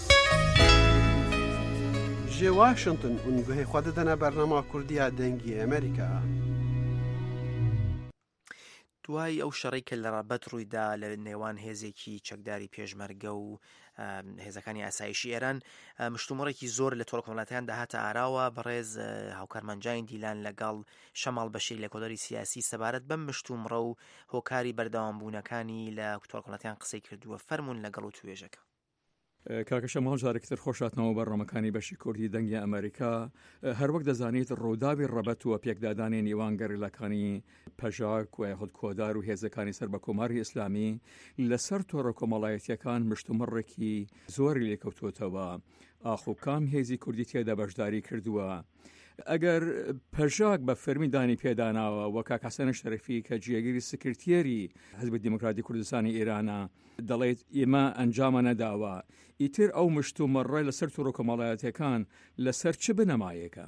ji Washington û guhê xwe didine bernama Kurdiya dengî Amerîka. دوای ئەو شەڕی کە لە ڕابەت ڕوویدا لە نێوان هێزێکی چەکداری پێشمەرگە و هێزەکانی ئاسایشی ئێران مشتومڕێکی زۆر لە تۆڕ کۆمەڵاتیان داهاتە ئاراوە بەڕێز هاوکارمەنجاین دیلان لەگەڵ شەماڵ بەشیر لە کۆدەری سیاسی سەبارەت بەم مشتومڕە و هۆکاری بەردەوامبوونەکانی لە تۆڕ کۆمەڵاتیان قسەی کردووە فەرمون لەگەڵ و توێژەکە. کاکە شەماڵ جارێکتر خۆشاتنەوە بەڕێمەکانی بەشی کوردی دەنگی ئەمریکا هەروەک دەزانیت ڕووداوی ڕەبەت و پێکدادانی نێوان گەریلەکانی پەژاک و یاخود کۆدار و هێزەکانی سەر بە کۆماری ئیسلامی لەسەر تۆڕە کۆمەڵایەتیەکان مشتومڕێکی زۆری لێکەوتوتەوە ئاخوکام هێزی کوردی تێدا بەشداری کردووە. ئەگەر پەژاک بە فەرمیدانی پێداناوە وە کاک حەسەن شەرەفی کە جێگیری سکرتێری حزبی دیموکراتی کوردستانی ئێرانە دەڵێت ئێمە ئەنجامە نەداوە ئیتر ئەو مشتومڕێ لەسەر تۆڕە کۆمەڵایەتیەکان لەسەر چ بنەمایەکە؟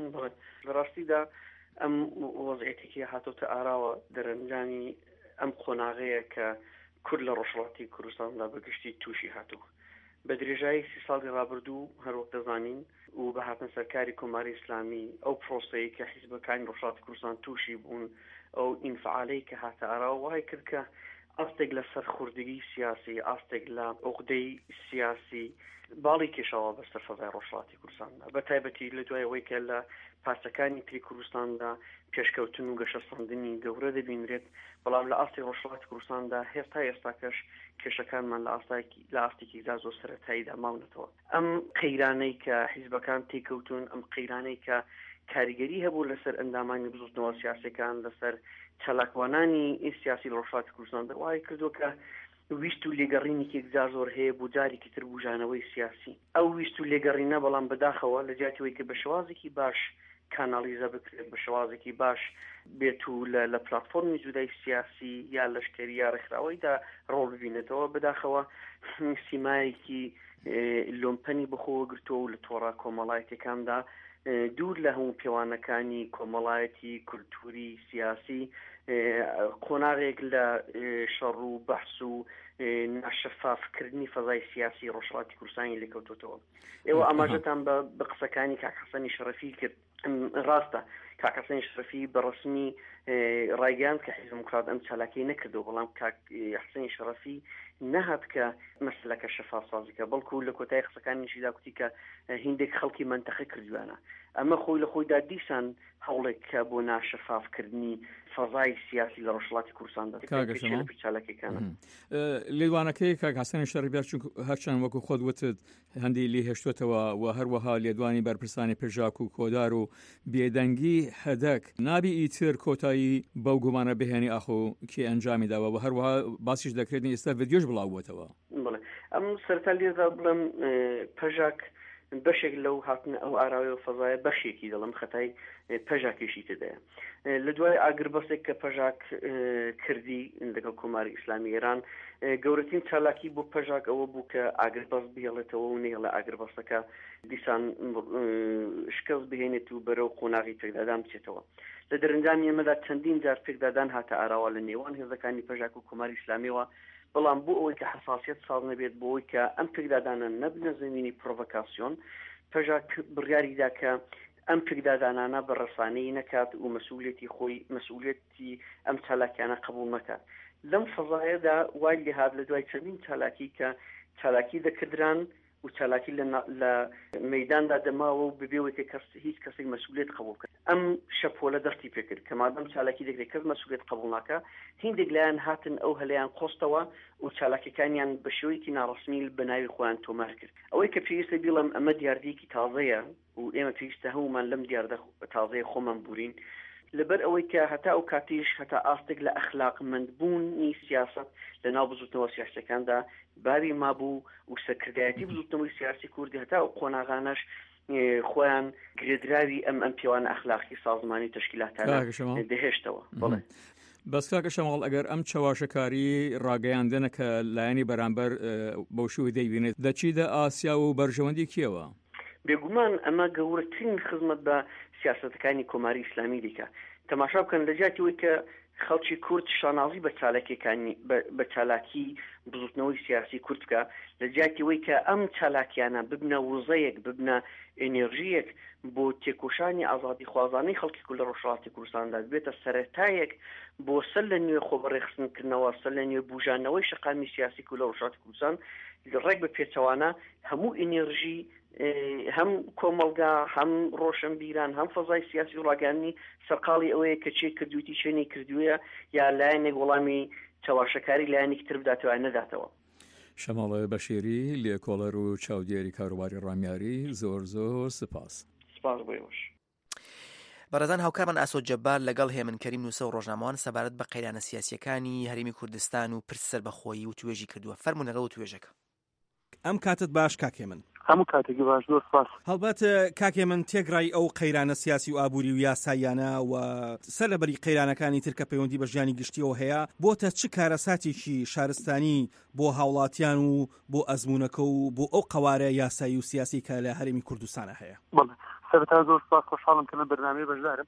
بەڕاستیدا ئەم وەزعیەتێکی هاتۆتە ئاراوە دەرەنجامی ئەم قۆناغەیە کە کورد لە ڕۆژهەڵاتی کوردستاندا بەگشتی تووشی هاتووە بە درێژایی سی ساڵی ڕابردوو هەروەک دەزانین و بە هاتن سەرکاری کۆماری ئیسلامی ئەو پرۆسەیە کە حیزبەکانی ڕۆژهەڵاتی کوردستان تووشی بوون ئەو ئینفعالەی کە هاتە ئاراوە وای کرد کە ئاستێک لە سەرخوردگی سیاسی ئاستێک لە عقدەی سیاسی باڵی کێشاوە بەسەر فەزای ڕۆژهەڵاتی کوردستاندا بە تایبەتی لە دوای ئەوەی کە لە پاسەکانی پێی کوردستاندا پێشکەوتن و گەشەسەندنی گەورە دەبینرێت بەڵام لە ئاستی ڕۆژهەڵاتی کوردستاندا هێستا ئێستاکەش کێشەکانمان لە ئاستێکی لە ئاستێکی زاز و سەرەتاییدا ماونەتەوە ئەم قەیرانەی کە حیزبەکان تێکەوتون ئەم قەیرانەی کە کاریگەری هەبوو لەسەر ئەندامانی بزوتنەوە سیاسەکان لەسەر چالاکوانانی سیاسی لە ڕۆژهەڵاتی کوردستان دەوای کردو کە ویست و لێگەڕینێکی جار زۆر هەیە بۆ جارێکی تر بوژانەوەی سیاسی ئەو ویست و لێگەڕینە بەڵام بەداخەوە لە جیاتەوەی کە بە شێوازێکی باش کانالیزە بکرێت بە شێوازێکی باش بێت و لە پلاتفۆرمی جودای سیاسی یا لەشکری یا ڕێکخراوەیدا ڕۆڵ ببینێتەوە بەداخەوە سیمایەکی لۆمپەنی بەخۆوە گرتووە و لە تۆڕە کۆمەڵایەتیەکاندا دوور لە هەموو پێوانەکانی کۆمەڵایەتی کولتوری سیاسی قۆناغێک لە شەڕ و بەحس و ناشەفافکردنی فەزای سیاسی ڕۆژهەڵاتی کوردستانی لێکەوتوتەوە ئێوە ئاماژەتان بە قسەکانی کاک حەسەنی شەرەفی کرد ڕاستە کاک حەسەنی شەرەفی بەڕسمی ڕایگەیاند کە حیزب دیموکرات ئەم چالاکیی نەکردەوە بەڵام کاک حەسەنی شەرەفی نەهات کە مەسلەکە شەفاف سازیکە بەڵکو لە کۆتای قسەکانیشیدا کوتی کە هیندێک خەڵکی منتەقە کردوانە ئەمە خۆی لە خۆیدا دیسان هەوڵێک کە بۆ ناشەفافکردنی فەزای سیاسی لە ڕۆژهەڵاتی کوردستاندا چالاکیەکانە لێوانەکەی کاک حەسەنی شەرەفی هەرچەند وەکو خۆت وتت هەندی لێ هێشتوتەوە و هەروەها لێدوانی بەرپرسانی پێژاک و کۆدار و بێدەنگی هەدەک نابی ئیتر کۆتایی بەو گومانە بهێنی ئاخۆ کێ ئەنجامی داوە و هەروەها باسیش دەکرێتنی ئێستا ڤیدیۆش بڵاوبووتەوە ئەم سەرتا لێدا بڵم پەژاک بەشێک لەو هاتنە ئەو ئاراوی و فەزایە بەشێکی دەڵم خەتای پەژاکیشی تدایە لە دوای ئاگربەسێک کە پەژاک کردی لەگەڵ کۆماری ئیسلامی ئێران گەورەترین چالاکی بۆ پەژاک ئەوە بوو کە ئاگربەس بهێڵێتەوە و نێڵە ئاگربەسەکە دیسان شکەست بهێنێت و بەرەو قۆناغی پێکدادان بچێتەوە لە دەرەنجامی ئەمەدا چەندین جار پێکدادان هاتە ئاراوە لە نێوان هێزەکانی پەژاک و کۆماری ئیسلامیەوە بەڵام بۆ ئەوەی کە حساسیت ساز نەبێت بۆ ئەوەی کە ئەم پێکدادانە نەبنە زمینی پرۆڤۆکاسیۆن پەژاک بڕیاریدا کە ئەم پێکدادانانە بە ڕەسانەی نەکات و مەسئولێتی خۆی مەسئولێتی ئەم چالاکیانە قبول مەکات لەم فەزایەدا وای لێهات لە دوای چەندین چالاکی کە چالاکی دەکردران و چالاکی لە مەیداندا دەماوە و ببێەوەی کە هیچ کەسێک مەسئولێت قبول کرد ئەم شەپۆلە دەستی پێکرد کە مادەم چالاکی دەکرێت کەس مەسئولێت قبول ناکە هیندێک لایەن هاتن ئەو هەلەیان قۆستەوە و چالاکیەکانیان بە شێوەیەکی ناڕەسمی بە ناوی خۆیان تۆمار کرد ئەوەی کە پێویستە بیڵم ئەمە دیاردەیەکی تازەیە و ئێمە پێویستە هەمومان لەم دیاردە تازەیە خۆمان بورین لەبەر ئەوەی کە هەتا ئەو کاتیش هەتا ئاستێک لە ئەخلاقمەندبوونی سیاست لە ناو بزوتنەوە سیاسەکاندا بابی مابوو و سەرکردایەتی بزوتنەوەی سیاسی کوردی هەتا ئەو قۆناغانەش خۆیان گرێدراوی ئەم ئەم پیاوانە ئەخلاقی سازمانی تەشکیلاتانە دەهێشتەوە بڵێ بەس کاکە شەماڵ ئەگەر ئەم چاواشەکاری ڕاگەیاندنە کە لایەنی بەرامبەر بەو شوی دەیبینێت دەچیدە ئاسیا و بەرژەوەندی کێوە بێگومان ئەمە گەورەترین خزمەت بە سیاسەتەکانی کۆماری ئیسلامی دیکە تەماشا بکەن لە جاتیەوەی کە خەڵکی کورد شانازی بە چالاکیەکانی بە چالاکی بزوتنەوەی سیاسی کورد بکە لە جاتیەوەی کە ئەم چالاکیانە ببنە وزەیەک ببنە ئێنێرژیەک بۆ تێکۆشانی ئازادی خوازانەی خەڵکی کورد لە ڕۆژهەڵاتی کوردستاندا بێتە سەرەتایەک بۆ سەر لە نوێ خۆبەڕێخستنکردنەوە سەر لە نوێ بوژانەوەی شەقامی سیاسی کورد لە ڕۆژهەڵاتی کوردستان ڕێک بە پێچەوانە هەموو ئێنێرژی هەم کۆمەڵگا هەم ڕۆشنبیران هەم فەزای سیاسی و ڕاگەاندنی سەرقاڵی ئەوەیە کە چێ کردویتی شوێنی کردووە یا لایەنێک وەڵامی چاواشەکاری لایەنێکی تر بداتەوە نەداتەوە شەماڵە بەشێری لێکۆڵەر و چاودێری کاروباری ڕامیاری زۆر زۆر سپاس سپاس بۆیەوەش بەڕێزان هاوکارمان ئاسۆ جەبار لەگەڵ هێمن کەریم نووسە و ڕۆژنامەوان سەبارەت بە قەیرانە سیاسیەکانی هەرێمی کوردستان و پرس سەربەخۆیی و توێژی کردووە فەرمونەرە و توێژەکە ئەم کاتت باش کاکێ من هەموو کاتێکی باش زۆر سپاس هەڵبەت کاکێ من تێگڕای ئەو قەیرانە سیاسی و ئابووری و یاساییانە و سەر لەبەری قەیرانەکانی تر کە پەیوەندی بە ژیانی گشتیەوە هەیە بۆتە چ کارەساتێکی شارستانی بۆ هاوڵاتیان و بۆ ئەزمونونەکە و بۆ ئەو قەوارە یاسایی و سیاسی کە لە هەرێمی کوردستانە هەیە سەرەتا زۆر سپاس خۆشحاڵم کە لە بەرنامەی بەشدارم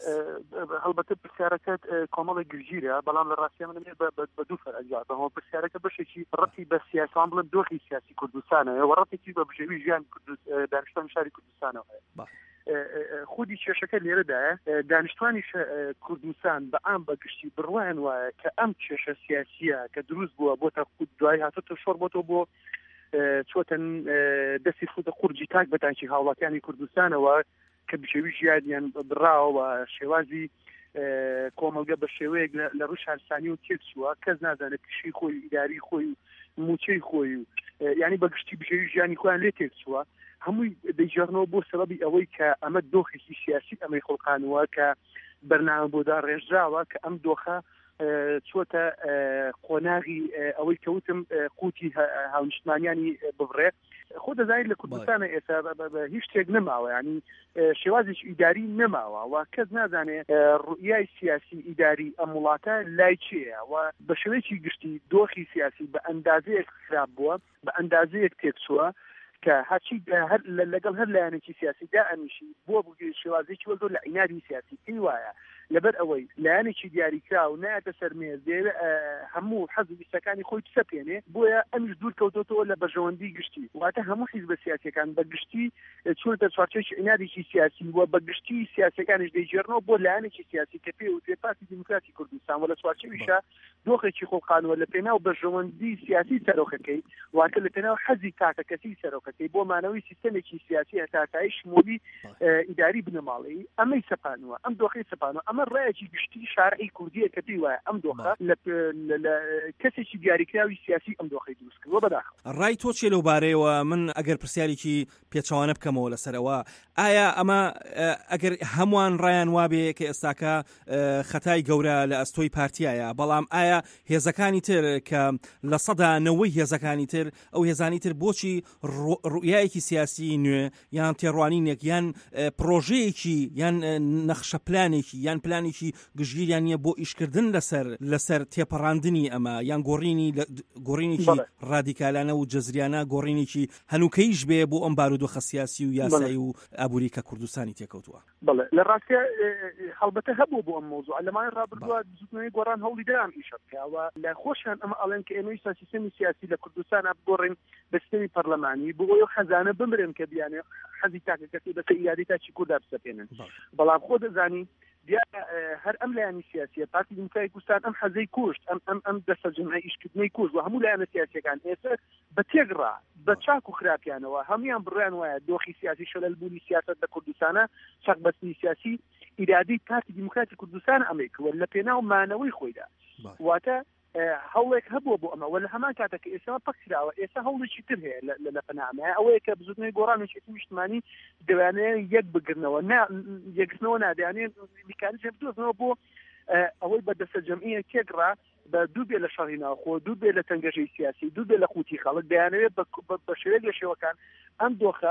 هەڵبەتە پرسیارەکەت کۆمەڵێک گژیرە بەڵام لە ڕاستیە من بە دوو فەرئەنجامەوە پرسیارەکە بەشێکی ڕەتی بە سیاسان بڵێن دۆخی سیاسی کوردستانەوە و ڕەتێکی بە بژێوی ژیان دانیشتوانی شاری کوردستانەوە خودی کێشەکە لێرەدایە دانیشتوانی کوردستان بە ئام بەگشتی بڕوایان وایە کە ئەم کێشە سیاسیە کە دروست بووە بۆتە خود دوای هاتۆتە شۆڕ بۆتەوە بۆ چۆتەن دەستی خودە قورجی تاک بەتانکی هاوڵاتیانی کوردستانەوە کە بشێوی ژیانیان بڕاوە شێوازی کۆمەلگە بە شێوەیەک لە ڕوو شارستانی و تێکچووە کەس نازانێت کشی خۆی ئیداری خۆی موچەی خۆی و یعنی بەگشتی بشێوی ژیانی خۆیان لێ تێکچووە هەمووی دەیژێڕنەوە بۆ سەبەبی ئەوەی کە ئەمە دۆخێکی سیاسی ئەمەی خەڵقانەوە کە بەرنامە بۆدا ڕێژراوە کە ئەم دۆخە چۆتە قۆناغی ئەوەی کەوتم قوتی هاونیشتمانیانی ببڕێ خۆ دەزانیت لە کوردستانە ئێستا هیچ شتێک نەماوە ینی شێوازێکی ئیداری نەماوە و کەس نازانێت ڕوئیای سیاسی ئیداری ئەم وڵاتە لای چییە و بە شێوەیەکی گشتی دۆخی سیاسی بە ئەندازەیەک خراپ بووە بە ئەندازەیەک تێکچووە کە هەرچی لەگەڵ هەر لایەنێکی سیاسی دا ئەمیشی بۆ شێوازێکی وەزۆر لە عیناری سیاسی پێی وایە لەبەر ئەوەی لایەنێکی دیاریکرا و نایەتە سەرمێز دێوێت هەموو حەزبیستەکانی خۆی سەپێنێ بۆیە ئەمیش دوور کەوتۆتەوە لە بەژەوەندی گشتی واتە هەموو حیزبە سیاسیەکان بە گشتی چۆنتە چوارچێکی عینارێکی سیاسی وە بە گشتی سیاسەکانیش دەیژێڕنەوە بۆ لایەنێکی سیاسی کە پێ وتێ پارتی دیموکراتی کوردستان و لە چوارچێویشە دۆخێکی خۆڵقانەوە لە پێناو بەژەوەندی سیاسی سەرۆکەکەی واتە لە پێناو حەزی تاکەکەسی سەرۆکەکەی بۆ مانەوەی سیستەمێکی سیاسی هەتاتایی شمولی ئیداری بنەماڵی ئەمەی سەپانوە ئەم دۆخەی سەپانوە ئەمە ئەمە ڕێکی گشتی شارعی کوردیە کە پێی وایە ئەم دۆخە لە کەسێکی دیاریکراوی سیاسی ئەم دۆخەی دروست کردووە بەداخەوە. ڕای تۆ چێ لەو بارەیەوە من ئەگەر پرسیارێکی پێچەوانە بکەمەوە لەسەرەوە ئایا ئەمە ئەگەر هەمووان ڕایان وابێ کە ئێستاکە خەتای گەورە لە ئەستۆی پارتیایە بەڵام ئایا هێزەکانی تر کە لە سەدا نەوەی هێزەکانی تر ئەو هێزانی تر بۆچی ڕوئایەکی سیاسی نوێ یان تێڕوانینێک یان پرۆژەیەکی یان نەخشە پلانێکی یان پلانێکی گژگیریان نییە بۆ ئیشکردن لەسەر لەسەر تێپەڕاندنی ئەمە یان گۆڕینی گۆڕینێکی ڕادیکالانە و جەزریانە گۆڕینێکی هەنووکەیش بێ بۆ ئەم بارودۆخە سیاسی و یاسایی و ئابووری کە کوردستانی تێکەوتووە. بەڵێ لە ڕاستیە هەڵبەتە هەبوو بۆ ئەم مۆزوع لەمای ڕابردووە زوتنەوەی گۆڕان هەوڵی دەیان ئیشە بکەوە لە خۆشیان ئەمە ئەڵێن کە ئێمەی سیستەمی سیاسی لە کوردستانە بگۆڕین بە سیستەمی پەرلەمانی بۆ ئەو خەزانە بمرن کە بیانێ حەزی تاکە کەسی بەسەر ئیادی تا چی کووردا بسەپێنن. بەڵام خۆ دەزانی هەر ئەم لایانی سیاسیە پارتی دیموکراتی کوردستان ئەم حەزەی کوشت ئەم ئەم ئەم دەستە جەمعی ئیشکردنەوەی کوشت و هەموو لایەنە سیاسیەکان ئێستا بە تێگڕا بە چاک و خراپیانەوە هەمویان بڕیان وایە دۆخی سیاسی شەلەلبوونی سیاست لە کوردستانە چەقبەستی سیاسی ئیرادەی پارتی دیموکراتی کوردستان ئەمەی کردوە لە پێناو مانەوەی خۆیدا واتە هەوڵێک هەبووە بۆ ئەمە وە لە هەمان کاتێککە ئێستا پەکراوە ئێستا هەوڵێکی تر هەیە لە پەنامەیە ئەوەیە کە بزوتنەوەی گۆڕانێکی نیشتمانی دەوانەیە یەک بگرنەوە یەکردنەوە نادیانێت میکانیزم بدۆزنەوە بۆ ئەوەی بە دەستە جەمعیە تێگڕا بە دوو بێ لە شەڕی ناوخۆ دوو بێ لە تەنگەژەی سیاسی دوو بێ لە قوتی خەڵک دەیانەوێت بە شێوەیەک لە شێوەکان ئەم دۆخە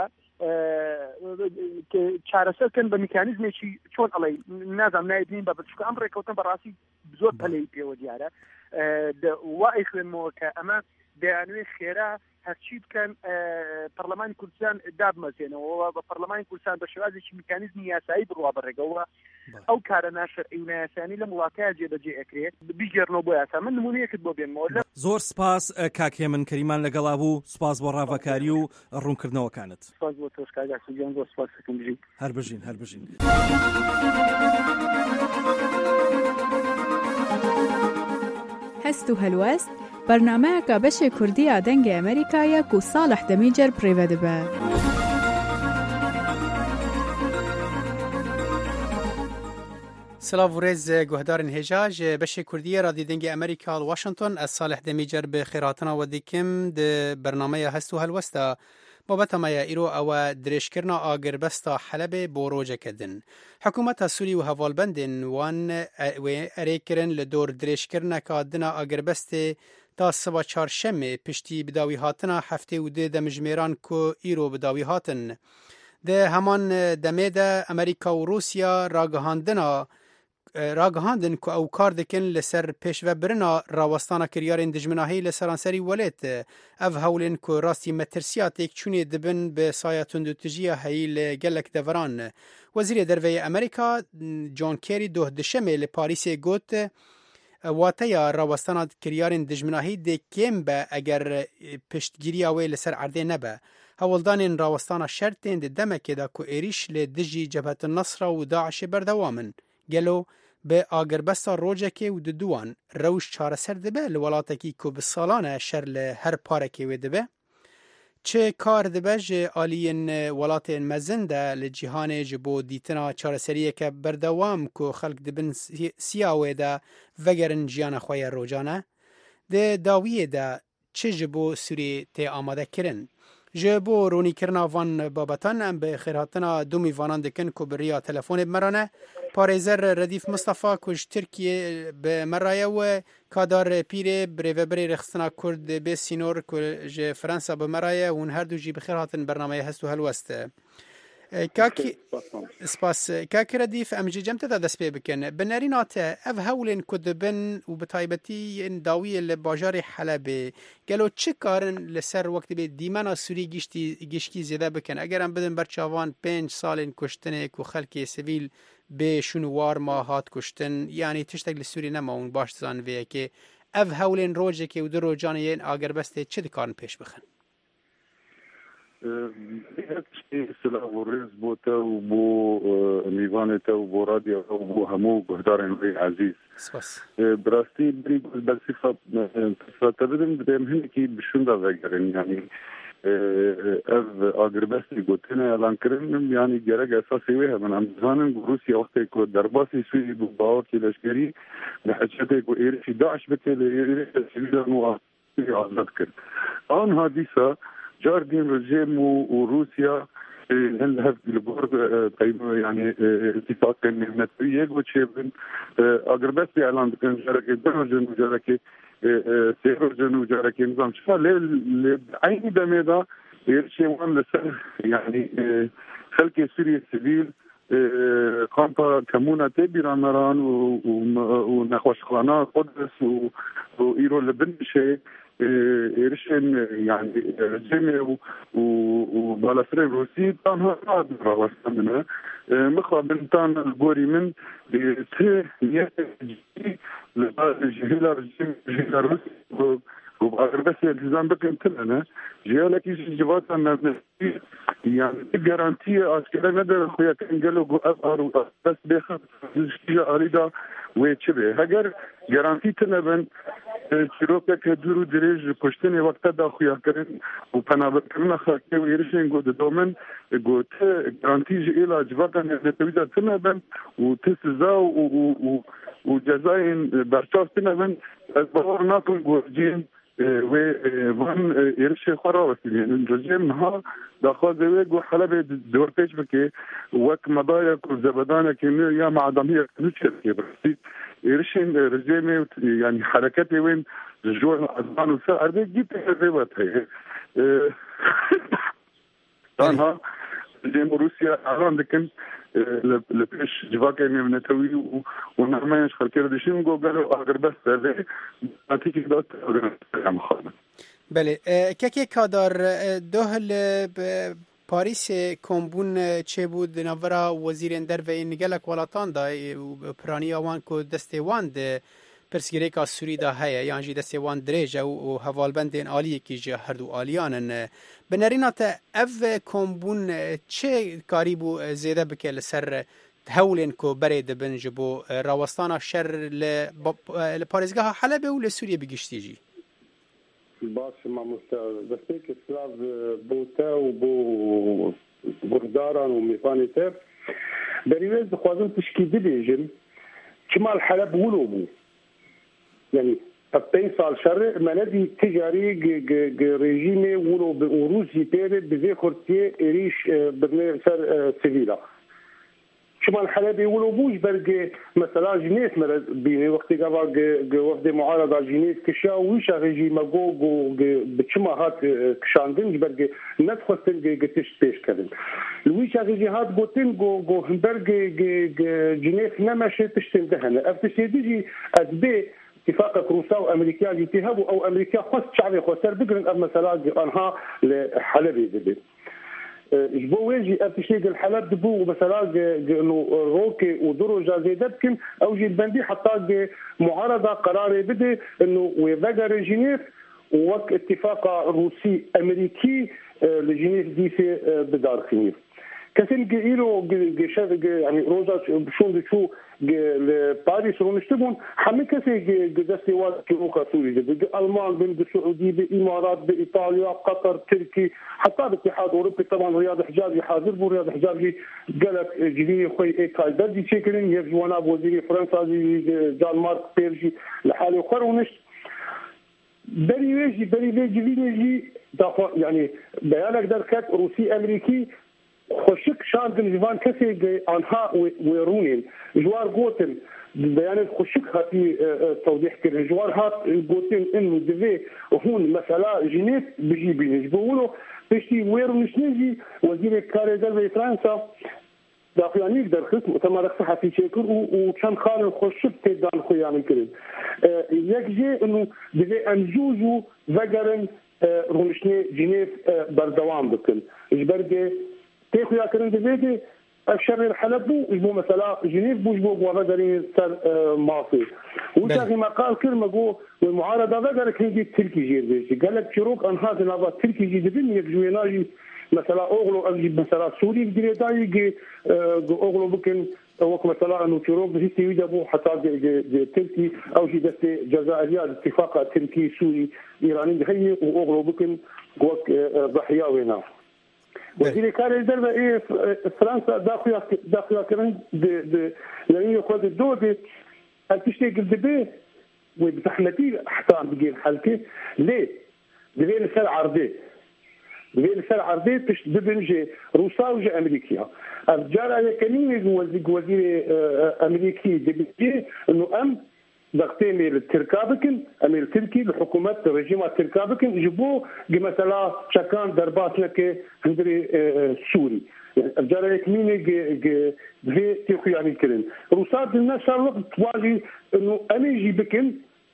چارەسەرکەن بە میکانیزمێکی چۆن ئەڵێ نازانم نایدین بە بچکە ئەم ڕێکەوتن بەڕاستی زۆر پەلەی پێوە دیارە وای خوێنمەوە کە ئەمە دەیانوێت خێرا هەرچی بکەن پەرلەمانی کوردستان دابمەزێنەوە بە پەرلەمانی کوردستان بە شێوازێکی میکانیزمی یاسایی بڕوا بەڕێگەوە ئەو کارە ناشەرعی و نایاسانی لە وڵاتەیە جێبەجێ ئەکرێت بگێڕنەوە بۆ یاسا من نمونەیەکت بۆ بێنمەوە. زۆر سپاس کاکێ من کەریمان لەگەڵا بوو سپاس بۆ ڕاوەکاری و ڕوونکردنەوەکانت. سپاس بۆ تۆش کاگا سوجیان زۆر سپاس دەکەم بژین هەر بژین هەر بژین. هەست و هەلوەست بەرنامەیەکە بەشێ کوردیە دەنگی ئەمریکایە و ساڵح دەمیجەر پڕێوە دەبە. سلااو ڕێز گوهدارن هێژاژ بەشێ کوردیە رادیۆ دەنگی ئەمریکا واشنگتن ئە ساڵح دەمیجەر بە خێراتنەوە دیکەم د بەرنامەیە هەست و هەلوەستە بابەتەمەیە ئیرۆ ئەوە درێژکردنا ئاگربەستا حەلەبێ بۆ ڕۆژەکەدن. حکوومەتە سووری و هەواڵبەندên وان ئەرێکردن لە دۆر درێژکردنەکە دنا ئاگربەستێ تا سبا چارشەمێ پشتی بداوی هاتنە هەفتێ و دێ دەمژمێران کو ئیرۆ بداوی هاتن. دە هەمان دەمێدە ئەمریکا و رووسیا ڕاگەهاندنا راگەهاندن کو ئەو کار دەکەن لەسەر پێشڤەبرنا ڕاوەستانە کریارên dijminahî li seranserî welêt ev hewlên ku rastî metirsiya têkçûnê dibin bi saya tundûtijiya heyî li gelek deveran. Wezîrê Derveyê Amerîka John Kerry doh dişemê li Parîsê got wateya rawestana kiryarên dijminahî dê kêm be eger piştgiriya wê li ser erdê nebe. Hewldanên rawestana şertên di demekê de ku êriş li dijî Cebhetin Nesra û Daişê berdewamin. Gelo bi agirбesta rojekê û di duwan rewş çareser dibe li welatekî ku bi salan e şer li her parekê wê dibe. Çi kar dibe ji aliyên welatên mezin de li cîhanê ji bo dîtina çareseriyeke berdewam ku xelk dibin siya wê de vegerin jiyana xwe ya rojane. Di dawiyê de çi ji bo Sûriyê tê amadekirin. Ji bo ronîkirina van babetan em bi xêrhatina du mîvanan dikin ku bi riya telefonê bimerane. Parêzer Redîf Mustafa ku ji Tirkiye bi meraye we Kadar Pîrê birêveberê rexistina Kurd bê sînor ku ji Fransa bi meraye hûn her du jî bi xêr hatin bernameyê hest û helwest. Spas Kakî Redîf em jî cem te de dest pê bikin. Bi nerîna te ev hewlên ku dibin û bi taybetî yên dawiyê li bajarê Helebê gelo çi karin li ser wektî bê dîmena Sûrî giştî gişkî zêde bikin eger em bidin berçavan pênc salên kuştinê ku xelkê sivîl bê şûnwar ma hat kuştin yanî tiştek li Sûrî nema hûn baş dizan vê yekê ev hewlên rojekê û du rojanê yên agirبestê çi dikarin pêş bixin. سلااو ڕێز بۆ تە و بۆ میوانێتە و بۆ رادیۆ و بۆ هەموو گوهدارên wê عزیز براستی بری بەسیفاتە بدن دێم هەندێکی بشوندا vegerin yani اف اگرباسی گوتنه اعلان کردن یعنی گرگ اساسی ویه من امزانن روسیا وقتی که درباسی سوی باور کی لشکری به حجته کو ایرشی داعش بتل ایرش سویدا موافقی آزاد کرد آن حادثه جاردین رژیم و روسیا هل البور طيب يعني اتفاق الناتوية وتشيبن اقربت اعلان كان جارك درجن وجارك سيرجن وجارك نظام شفا عيني دميدا يرشي وان لسر يعني خلق سوريا السبيل قامت كمونة تبير عمران ونخوش خلانا قدس وإيرو لبنشي إيرشين يعني رجيمي وبالافرين روسي تانها قادرة وستمنا مخوة بنتان البوري من تي نياتي جي لجهيلا رجيم جهيلا روسي وبأغربسي التزام بك انتلنا جهيلا كيش جباتا يعني جارانتية أشكال ندر خويا كان قالوا أفعر بس بيخط جيجا أريدا ويتشبه هجر جارانتي تنبن شروكا كدورو دريج پشتني وقتا دا خويا كرن وپنابر کرنا خاكي ويرشين قد دومن قد جارانتي جئيلا جباتا نتويدا تنبن وتسزا وجزاين برشاف تنبن أزبار ناكم قرجين وان يرشي خراوسي يعني الرجيم ها داخل زواج وحلبة دور بيش بكي وك مضايق وزبدانة كمية يا معدمية نتشر كي برسي يرشين رجيمي يعني حركاتي وين الجوع الأزمان وساعة أربي جيت الريبات هي طانها رجيم روسيا أعلان لكن لبيش جواكي من نتوي ونعمانش خلقير ديشين قو قالوا أغر بس هذه نتيجة دات أغر بس خالنا بله که کادر دوهل پاریس کمبون چه بود نورا وزیر در و این گلک ولاتان دا پرانی آوان که دسته وان ده پرسگیره که سوری دا هیا یعنی جی دسته وان دریجه و حوالبندین آلیه که جی هر دو آلیانن بنرینات اف کمبون چه کاری بو زیده بکه لسر هولين كو بريد بنجبو راوستانا شر لپاريزگاه حلب و لسوريا بگشتيجي باش ما مستدستيك سلاف بوتا و بو برداران و ميفانيتر بريوز خوازن تشكيدي بيجن كما الحلب ولو بو يعني التين صال شر مندي تجاري ريجيمي ولو بروسي بيري بزي خورتي ريش برنامج سر سيفيلا شمال الحلبي ولو بوش برقي مثلا جنيس بيني وقت قبل وفد معارضة جنيس كشا ويش ريجيم جو بتشما هات كشاندن برقي ندخل تلقي قتش بيش كذا الويش ريجي هات قوتين جو جو برقي جنيس نمشي تشتم دهنا افتشي أزبي اتفاق روسا وامريكا يتهبوا او امريكا خص شعبي خسر بقرن اما مثلا انها لحلبي دبي جبو ويجي افشيق الحلب دبو مثلا انه روكي ودرجه زي دبكن او جي البندي حتى معارضه قرار بده انه ويفجر جنيف ووك اتفاق روسي امريكي لجنيف دي في بدار خنيف كثير قيلوا يعني روزا شون شو لباريس ونشتغل حمي كثير دستي واقع سوري بالألمان بالسعودية بالإمارات بإيطاليا قطر تركي حتى بالاتحاد الأوروبي طبعا رياض حجازي حاضر بو رياض حجازي قالت جدي خوي إيكاي بدي شكلين يجوانا وزير فرنسا جان مارك بيرجي لحاله أخر ونشت بري ويجي بري ويجي ويجي يعني بيانك دركات روسي أمريكي خوشك شاندن جوان كسي انها ويرونين جوار قوتن بيانات خوشك هاتي توضيح كده جوار هات قوتن انه دفي هون مسألة جنيت بيجي بينج بقولوا بيشتي ويرونش نجي وزير الكاري دل فرنسا داخلاني يقدر خصم تما رخصها في شكل وكان خالد خوشك تدان خويا من كده يكجي انه دفي انجوجو فقرن رونشني جنيف بردوام بكن جبرجي تيخو يا كريم دبيتي الشر الحلب بو يجبو مثلا جنيف بو يجبو بو غادرين سر ماصي وشاغي ما قال كلمه جو والمعارضه غادر كيجي تركي جير قال لك شروق انهاز نبا تركي جي دبن يجويناجي مثلا اوغلو اجيب مثلا سوري بدري دايجي اوغلو بكن وقت مثلا انه شروق بزي تيجي بو حتى تركي او جي دستي جزائريه اتفاق تركي سوري ايراني هي واوغلو بكن وك ضحيه وينا وزير كان دربه ايه فرنسا داخل داخل كمان د لانه ياخذ الدوله تشتغل دبي وبزحمتي حتى عم بيجي الحلقه ليه؟ دبي لسه عرضي دبي لسه عرضي تشتغل روسيا وجا امريكا الرجال كانين وزير امريكي دبي انه ام ضغطين التركابكن امير تركي الحكومات الرجيم التركابكن يجيبوه مثلا شكان دربات لك هندري سوري الرجال يكمين في تيخو يعني كرن روسات الناس صار تواجه انه انا يجي بكن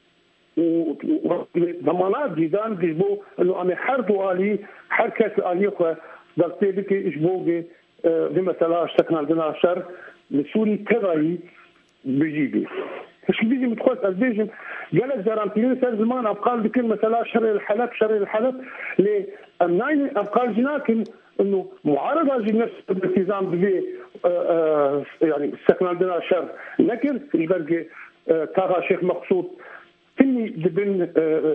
وضمانات جيدان يجيبوه انه انا حرب علي حركه اليخه ضغطي بك يجيبوه مثلا شكنا عندنا شر لسوري تبعي بيجيبي مش بيجي متخوص أزبيجم قالت زرانتين سر زمان أبقال بكل مثلا شر الحلب شر الحلب لأمناين أبقال جناكن إنه معارضة جنس الالتزام به يعني سكن عندنا شر نكر البرق تاغا شيخ مقصود فيني دبن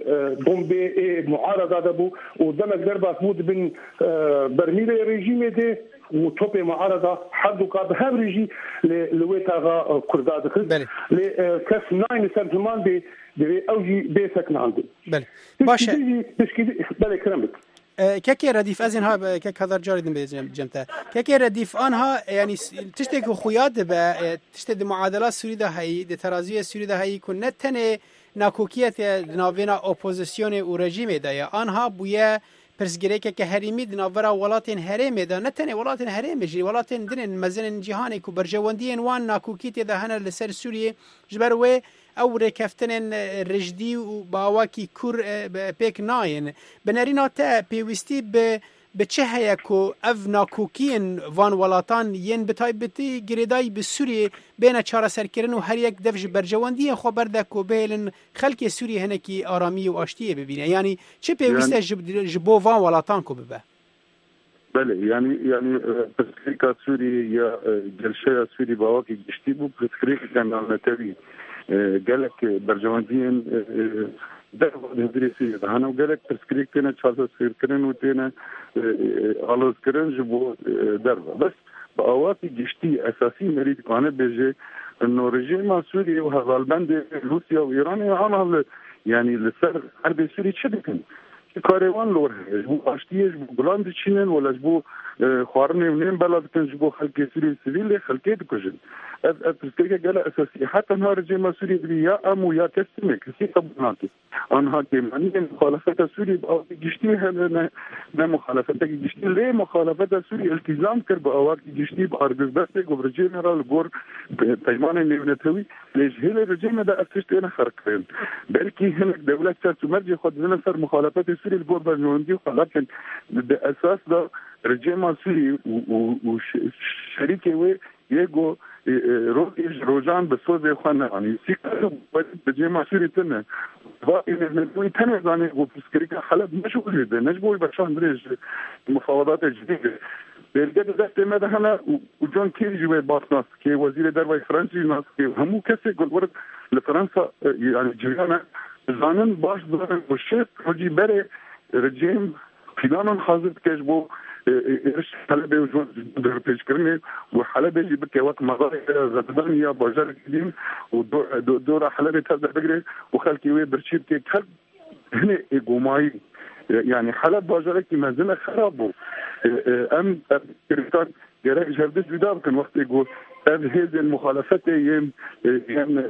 بومبي معارضة دبو ودمك دربا فود بن برميل ريجيمي دي وتوبي معارضة حدو قاب هبريجي لويتاغا كرداد دخل لكاس ناين سنتمان بي بي اوجي بيسك ناندي بله باشه بله كرمك كاكي رديف ازين ها كاك هذا جاردن بجمتا كاكي رديف انها يعني تشتك خويات با تشتد معادلات سوريدا هي د ترازی سوريدا هي كن تنه ناکوکیت ناوینا اپوزیسیون و رژیم ده آنها بویه پرسگریکه که هریمی دناورا ولاتین هرم ده نه تنه ولاتین هرم جی ولاتین دنن مزن جهانی کو برجواندین وان ناکوکیت ده هنر لسر سوریه جبروه او رکفتن رجدی و باواکی کور پیک ناین بنرینا تا پیوستی به به چه هیا کو اف ناکوکین وان ولاتان ین بتایبتی گریدای به سوریه بین چهار سرکرن و هر یک دفج برجواندی خبر ده کو بهلن خلک سوریه هنکی آرامی و آشتیه ببینه یعنی چه پیوسته جبو وان ولاتان کو ببه بله یعنی یعنی پسکریکا سوری یا جلشه سوری باواکی گشتی بو پسکریک کنالتوی گلک برجواندین در هدريسي هنا وقالك تسكريك تينا تشارلز كيركرين وتينا على سكرين جبو دربه بس بأوقات جشتي أساسي مريد كانت بيجي إنه رجيم سوري وهالبند روسيا وإيران أنا يعني لسر حرب سوري شدكن كاروان لور جبو أشتيه جبو بلاند تشينن ولا جبو خوارني منين بلد كان جبو خلق سوري سيفيل خلقي دكوجن التسكريك قال أساسي حتى نهار رجيم سوري بري يا أم ويا كستمك كسي قبناتي أنها كمان مخالفة سوري بأو جشتي هذا نه مخالفة جشتي ليه مخالفة سوري التزام كر بأوقات جشتي بأرجع بس كبرجين رال جور تجمعنا نبنتوي ليش هلا الرجيم ده أفتشت أنا خرقين بلكي هناك دولة تمرجي خد لنا صار مخالفة سوري الجور برجوندي ولكن الأساس ده رجيم سوري وشريكه و يجو روج روجان بسوز خانه يعني سيكو بجمع سوري تنه باقي نقول تنه يعني وفسكريكا حلب مشغول ده نجبوي بشان دريج المفاوضات الجديده بالجد ده تم ده هنا وجون كيري جوي باسناس كي وزير دروي فرنسي ناس كي همو كسي قلت ورد لفرنسا يعني جيانا زانن باش دارن وشيف وجي بري رجيم فلان حاضر كجبو إيش حلبة وجون در پیش کرنے و حلبة اللي بك وقت مغارب زدانية باجر قديم ودور حلبة تبدأ بقري وخلكي وين برشيب كي خل هنا إجماعي يعني حلب باجر كي ما زلنا خرابه أم كريستان جرى جردش بدأ كان وقت يقول هذه المخالفات يم يم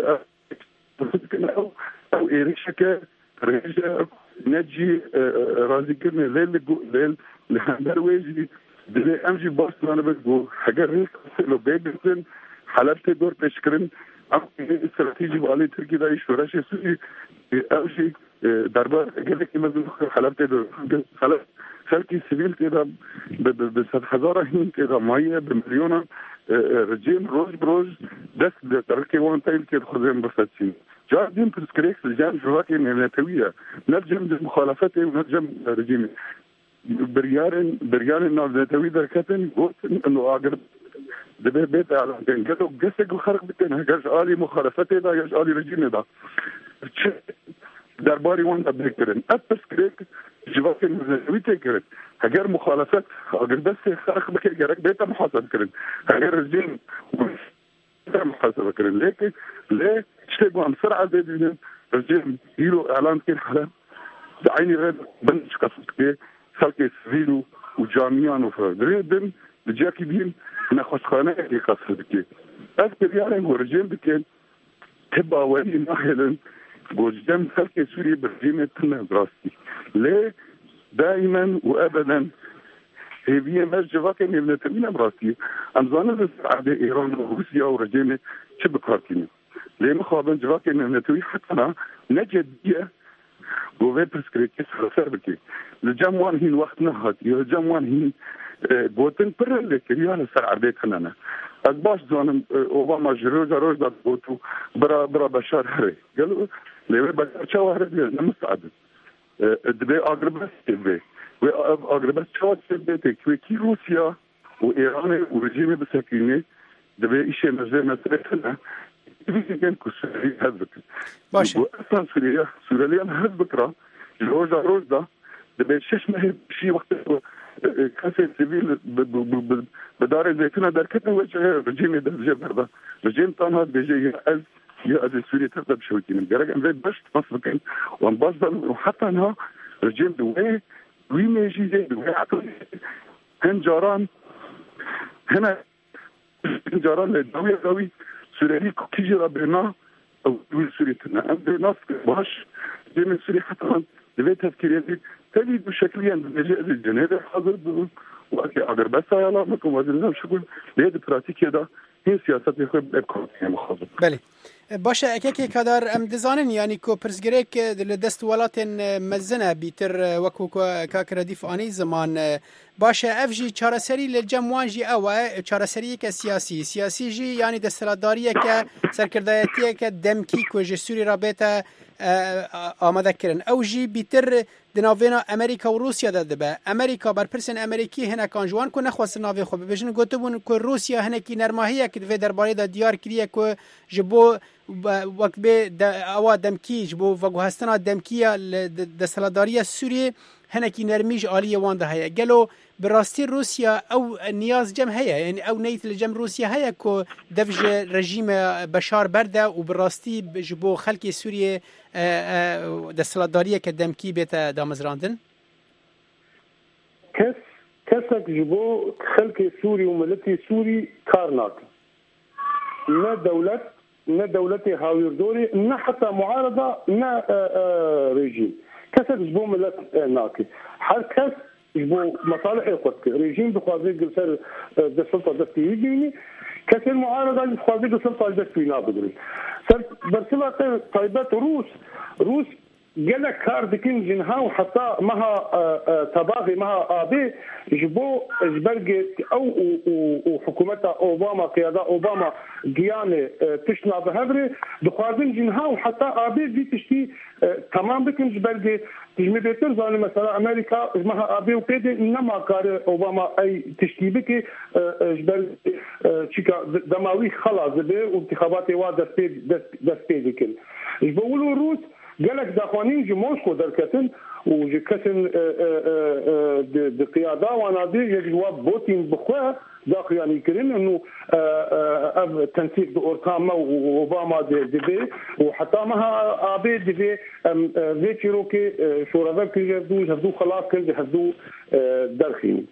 أو أو إيريشك رجع نجي رازي كرنا ليل ليل لهندر ويجي دلي امشي باص انا بقول حاجه ريك لو بيجن حالات دور تشكرن ام استراتيجي بالي تركي دا يشورش سي امشي ضربه قال لك مثلا حالات دور خلاص خلكي سيفيل كده ب هزار هين كده ميه بمليون رجيم روز بروز دس تركي وان تايل كده خزين بفتين جاردين برسكريكس الجان جواتي نتويه نرجم المخالفات ونرجم رجيمي بريارن بريارن نازتوي دركتن قلت انه اقرب دبي بيت على كان قالوا قسق الخرق بتن هاج علي مخالفته ده هاج علي رجيمي ده درباري وان ابيكرن ابسكريك جواك المزنوي تكرن هجر مخالفات اگر بس خرق بك جرك بيت محاسب كرن هجر رجيم محاسبه كرن لكن ليه تشتغل بسرعه زي رجيم يلو اعلان كل حاله عيني غير بنش قصدك خلق سفيلو وجامعان وفردريدن بجاكي بين ناخذ خانه اللي قصدك اكثر يعني هو رجيم بكين تبقى ولي ناهلا قدام خلق سوريا برجيمة براسي ليه دائما وابدا هي بيه مرجفة كان يبنى تمينة براسي امزانا بسعادة ايران وروسيا ورجيمة شبكارتين ليه مخابن جفا كان يبنى توي حتى انا نجدية قوة برسكريكي سرسربكي لجاموان هين وقت نهات لجاموان هين قوتن برلك ريال سر عبيت خنانا أكباش زانم أوباما جروجا روجا قوتو برا برا بشار هري قالوا ليه بشار شو هري نمساعد دبي أقرب دبي وأقرب شو دبي تكوي كي روسيا وإيران ورجيم بسكينة دبي إشي مزه مثلنا دبي كان كسوري هذبك باش وأصلا سوريا سوريا هذبكرا جروجا روجا دبي شش مهر شيء وقت كاسة سيفيل بدار الزيتونة دركتنا وجه رجيم درجة برضه رجيم طانها بيجي أز يا أز سوريا تبدأ بشويتين الجرج أم زيد بس مصر وانبصل وحتى أنها رجيم دوي دوي ما يجي زي دوي عطوا هن جاران هنا هن جاران للدوي قوي سوريا كيجي ربنا أو دوي سوريا تنا أم دوي ناس باش جيم سوريا حتى دبي تفكير يدي تجد بشكليا بنجاز الجنازة حاضر وأكي أقر بس يلا مكم وزننا بشكل ليه براتيكي ده هي سياسات يخوب ابكار يعني مخاضر بله باشه اكيکی کدار ام دزانن یعنی کو پرسگریک دست ولاتن مزنه بیتر وکو که ردیف آنی زمان باشه افجی چارەسەری للجموانجی او چارەسەری که سیاسی سیاسی جی یعنی دستلاداریه که سرکردایتیه که دمکی کو جسوری رابطه آماده کرن او جی بیتر دناوینا امریکا و روسیا داده به امریکا بر پرسن امریکی هنه کانجوان کو نخواست ناوی خوب بجن گوتو بون کو روسیا هنه کی نرماهیه که دوی درباره دا دیار کریه که جبو وقت به اوا دمکی جبو وگو هستنا دمکیه دستلاداری سوریه هنه کی نرمیج آلیه وانده هیا گلو براستی روسیا او نیاز جم هیا یعنی او نیت لجم روسیا هیا که دفج رژیم بشار برده و براستی جبو خلق سوریه دستلاداریه که دمکی بیت دامزراندن کس کسک جبو خلق سوری و ملتی سوری کار ناک نه دولت نه دولت هاویردوری نه حتی معارضه نه رژیم کسک جبو ملت ناکی هر کس جبو مصالح خودك رژیم بخوازی گلسر ده سلطه دستی بینی کسی معارضه بخوازی ده سلطه دستی نابدری سر برسلة طيبات روس روس جل كار دكين جنها وحتى مها تباغي مها آبي جبو جبرج أو وحكومة أوباما قيادة أوباما جيانة تشنا بهذري دخوازين جنها وحتى آبي دي تشتي تمام بكن جبرج تجمع بيتر زاني مثلا أمريكا مها آبي وكده إنما كار أوباما أي تشتي بك جبرج شيكا دماوي خلاص به وانتخابات واد دست بيدكن جبولو روس قالك داخوانين جي موسكو دركتن وجي كتن بقيادة ونادي يجواب بوتين بخواه داخل يعني كرين انه تنسيق دورتاما واوباما دي دي بي وحتى مها ابي دي بي فيتشيروكي شورابا كي جهدو جهدو خلاص كل جهدو درخين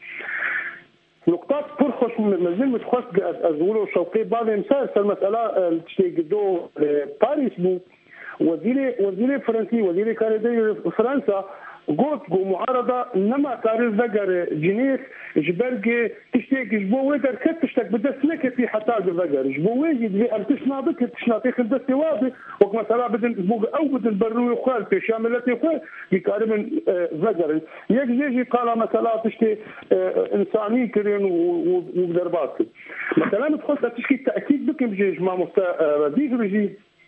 نقطات برخص مازال متخص ازولو شوقي بعض المسائل المسألة تشتي قدو باريس بو وزير وزير فرنسي وزير كندي فرنسا قلت جو معارضة نما تاريخ ذكر جنيس جبرجي تشتاق جبوه در كت تشتاق بدس لك في حتى ذكر جبوه يدي أرتشنا بك تشنا تاخذ دس واضح وقت مثلا بدن جبوه أو بدن برو يقال في شاملة يقال يقارب ذكر يجي يجي قال مثلا تشتي إنساني كرين ودربات مثلا تخص تشكي تأكيد بك بجي جماعة مسترديك رجي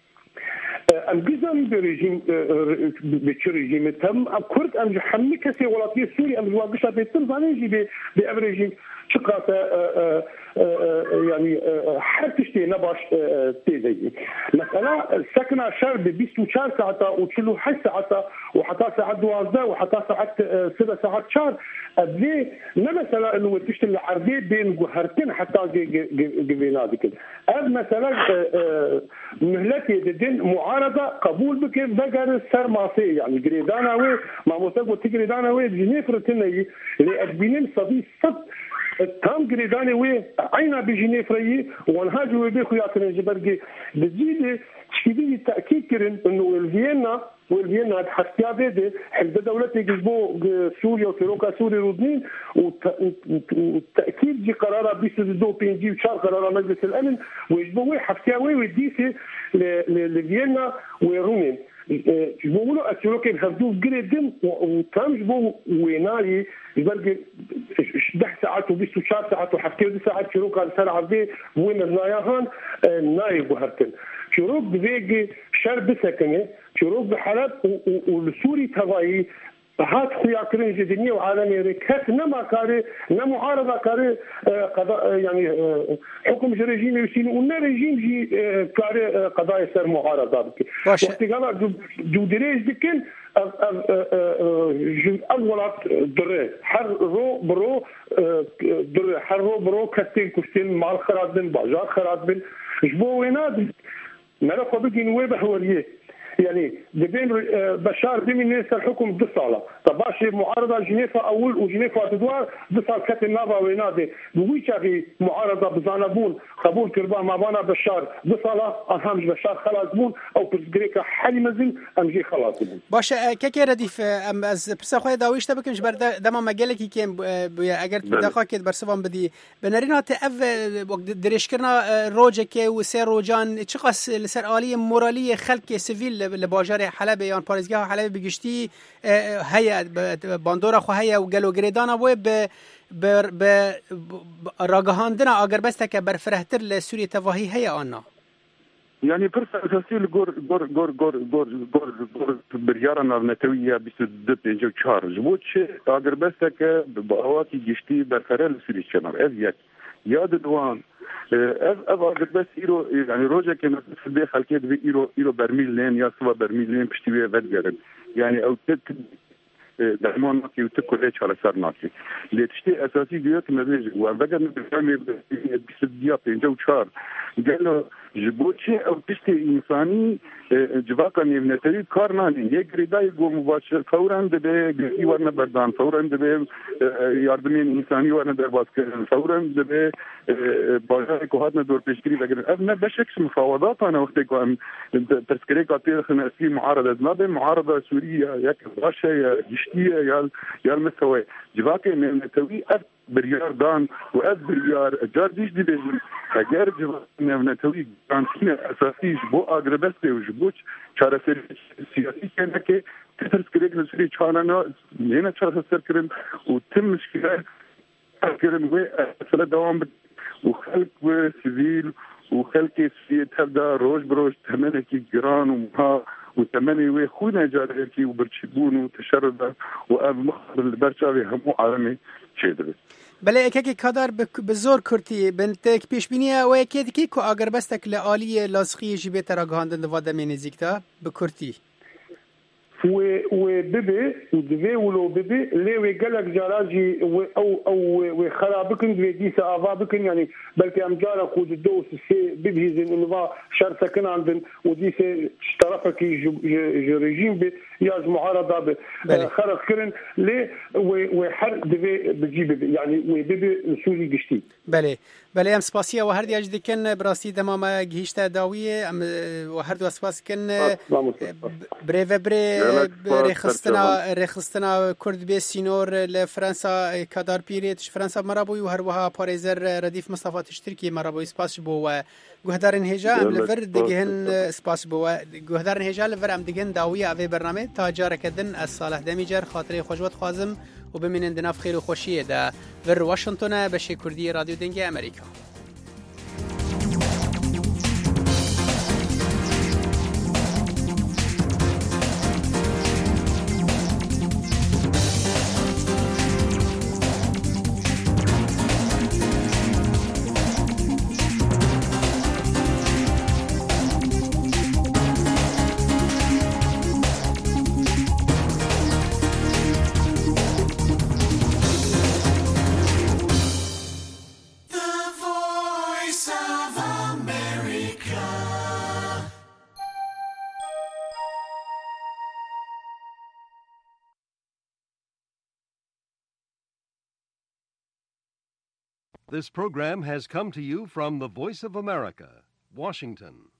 الجزم برجيم بتشرجيم تم كرد أم حمي كسي ولاتي سوري أم الواقشة بيتم زاني يجي بأبرجيم شقاته يعني حتشتي نباش تيزي مثلا سكنة شهر ببيست وشهر ساعة وتشلو حي ساعة وحتى ساعة دوازده وحتى ساعة سبع ساعات شهر أبدي مثلا إنه تشتغل عرضي بين جهرتين حتى جبينا ذيك أب مثلا مهلتي دين معارضة قبول بك بقر سر ماسي يعني جريدانا وي ما متقول تجريدانا وي جنيفر تني اللي أبينين صديق صد تام جريداني وي عينا بجنيفري ونهاجوا بخياتنا جبرجي بتزيد شديد التأكيد كرن إنه الفيينا والفيينا حتى بده حد دولتي جزبو سوريا وتروكا سوريا ودنين والتأكيد جي قرارة بيسدو بينجي وشار قرارة مجلس الأمن ويجبوه حتى وي وديسي لفيينا ورومين جبوه أتروكين هفدو جريدن وكم جبوه ويناي يبقى دح ساعات وبيسو شار ساعات وحتى ودي ساعات تروكا سرعة بي وين النايهان نايب وهرتن شروق بذيجي شرب سكنه شروق بحلب والسوري تبعي هات خويا كرين جدنيه وعالمي ركات نما كاري نما معارضه كاري قضاء يعني حكم رجيم يسين ونا رجيم جي كاري قضايا سر معارضه وقت قال جو دريج دكن الولات دري حر رو برو دري حر رو برو كتين كشتين مع الخراد بن باجار خراد بن جبو ويناد مالا خبيكي نويبه هوريه يعني بين بشار بمن يسر الحكم بصالة طبعا معارضة جنيفا أول وجنيفا تدوار بصال كتن نافا وينادي بويشاغي معارضة بزانبون قبول كربا ما بانا بشار بصالة أهمش بشار خلاص بون أو برزقريكا حالي مزل أمجي خلاص بون باشه كيكي رديف أم از برسا خواه داویش تبکمش بر دما مگلکی کم اگر دقیقا کد برسوان بدی بنارینا تأف دريش کرنا روجه که و سر روجان چقاس لسر آلی مورالی خلق سیویل لباجار حلب یا پارێزگاه حلب بگشتی هيا باندورا خو هيا و گلو گریدانا و به به راگهاندنا اگر بستک بر فرهتر لسوریه تواهی هيا آنها يعني برسا أساسي الجور جور جور جور جور جور جور بريارنا النتوية بسدد إنجو شهر جبوتش أجر بستك بأواتي جشتي برخرال سوري شنر أزيك ياد دوان أز أز أجر بس إيرو يعني روجا كنا في البيت خلكيت في إيرو إيرو برميل لين يا سوا برميل لين بشتويه بدجرن يعني أو تت دائما ناكي وتكل ليش على سر ناكي اللي تشتي أساسي جيات مبيج وبقى نبغى بسديات إنجو شهر قالوا جبوتشي او تشتي انساني جواكا نيفنتري كارناني يجريداي جو مباشر فورا دبي ورنا بردان فورا دبي ياردمين انساني ورنا درباس فورا دبي باجا كوهاتنا دور بيشكري لكن ابنا بشكش مفاوضات انا وقتك ام تذكري قاتل خنا في معارضه ما بين معارضه سوريه ياك باشا يا جشتيه يا يا المستوى جواكا نيفنتري بريار دان وأز بريار جارديش دي بيجن اگر جواكا نيفنتري كانتين اساسي جبو اغربسته وجبوش چارەسەری سیاسی کنه که ترس کرد نسری چانانا نه چارەسەر کرد و تم مشکل کرد و اصلا دوام و خلق و سیویل و خلق سیاسی تبدا روز بروز تمنه کی گران و مها و تمنه و خونه جاره کی و برچبون و تشرد و اب مخبر البرچاوی همو عالمی چیدره بله اکی کادر بزور کرتی بنتک پیش بینیه و یکی دیگه که اگر بستک لعالی لازخی جیبه تراگهاندن دواد مینزیکتا بکرتی و و ببي ودبي ولو ببي ليه ويقلق جراجي او او وخرابكن بيديس افابكن يعني بلكي ام جارا خود الدوس سي بيبي زين انه شر سكن عندن وديس اشترفك جو ريجيم ياز معارضه خرق كرن ليه وحر دبي بجيب يعني وبيبي سوري قشتي بله بله ام سپاسیه و هر دیاج دکن براسی دمام گهیشت داویه ام و هر دو سپاس کن بری و بری رخصتنا رخصتنا کرد به سینور لفرانسا کادار پیریتش فرانسا مرابوی و هر وها پاریزر ردیف مصطفی تشترکی مرابوی سپاس بو و گهدارن هجا ام لفر دگهن سپاس بو گهدارن هجا لفر ام دگهن داویه اوی برنامه تاجر کدن از صالح دمیجر خاطر خوشوت خوازم و بمینن دناف خیر و خوشیه ده ور واشنطن بشه کردی رادیو دنگی امریکا This program has come to you from the Voice of America, Washington.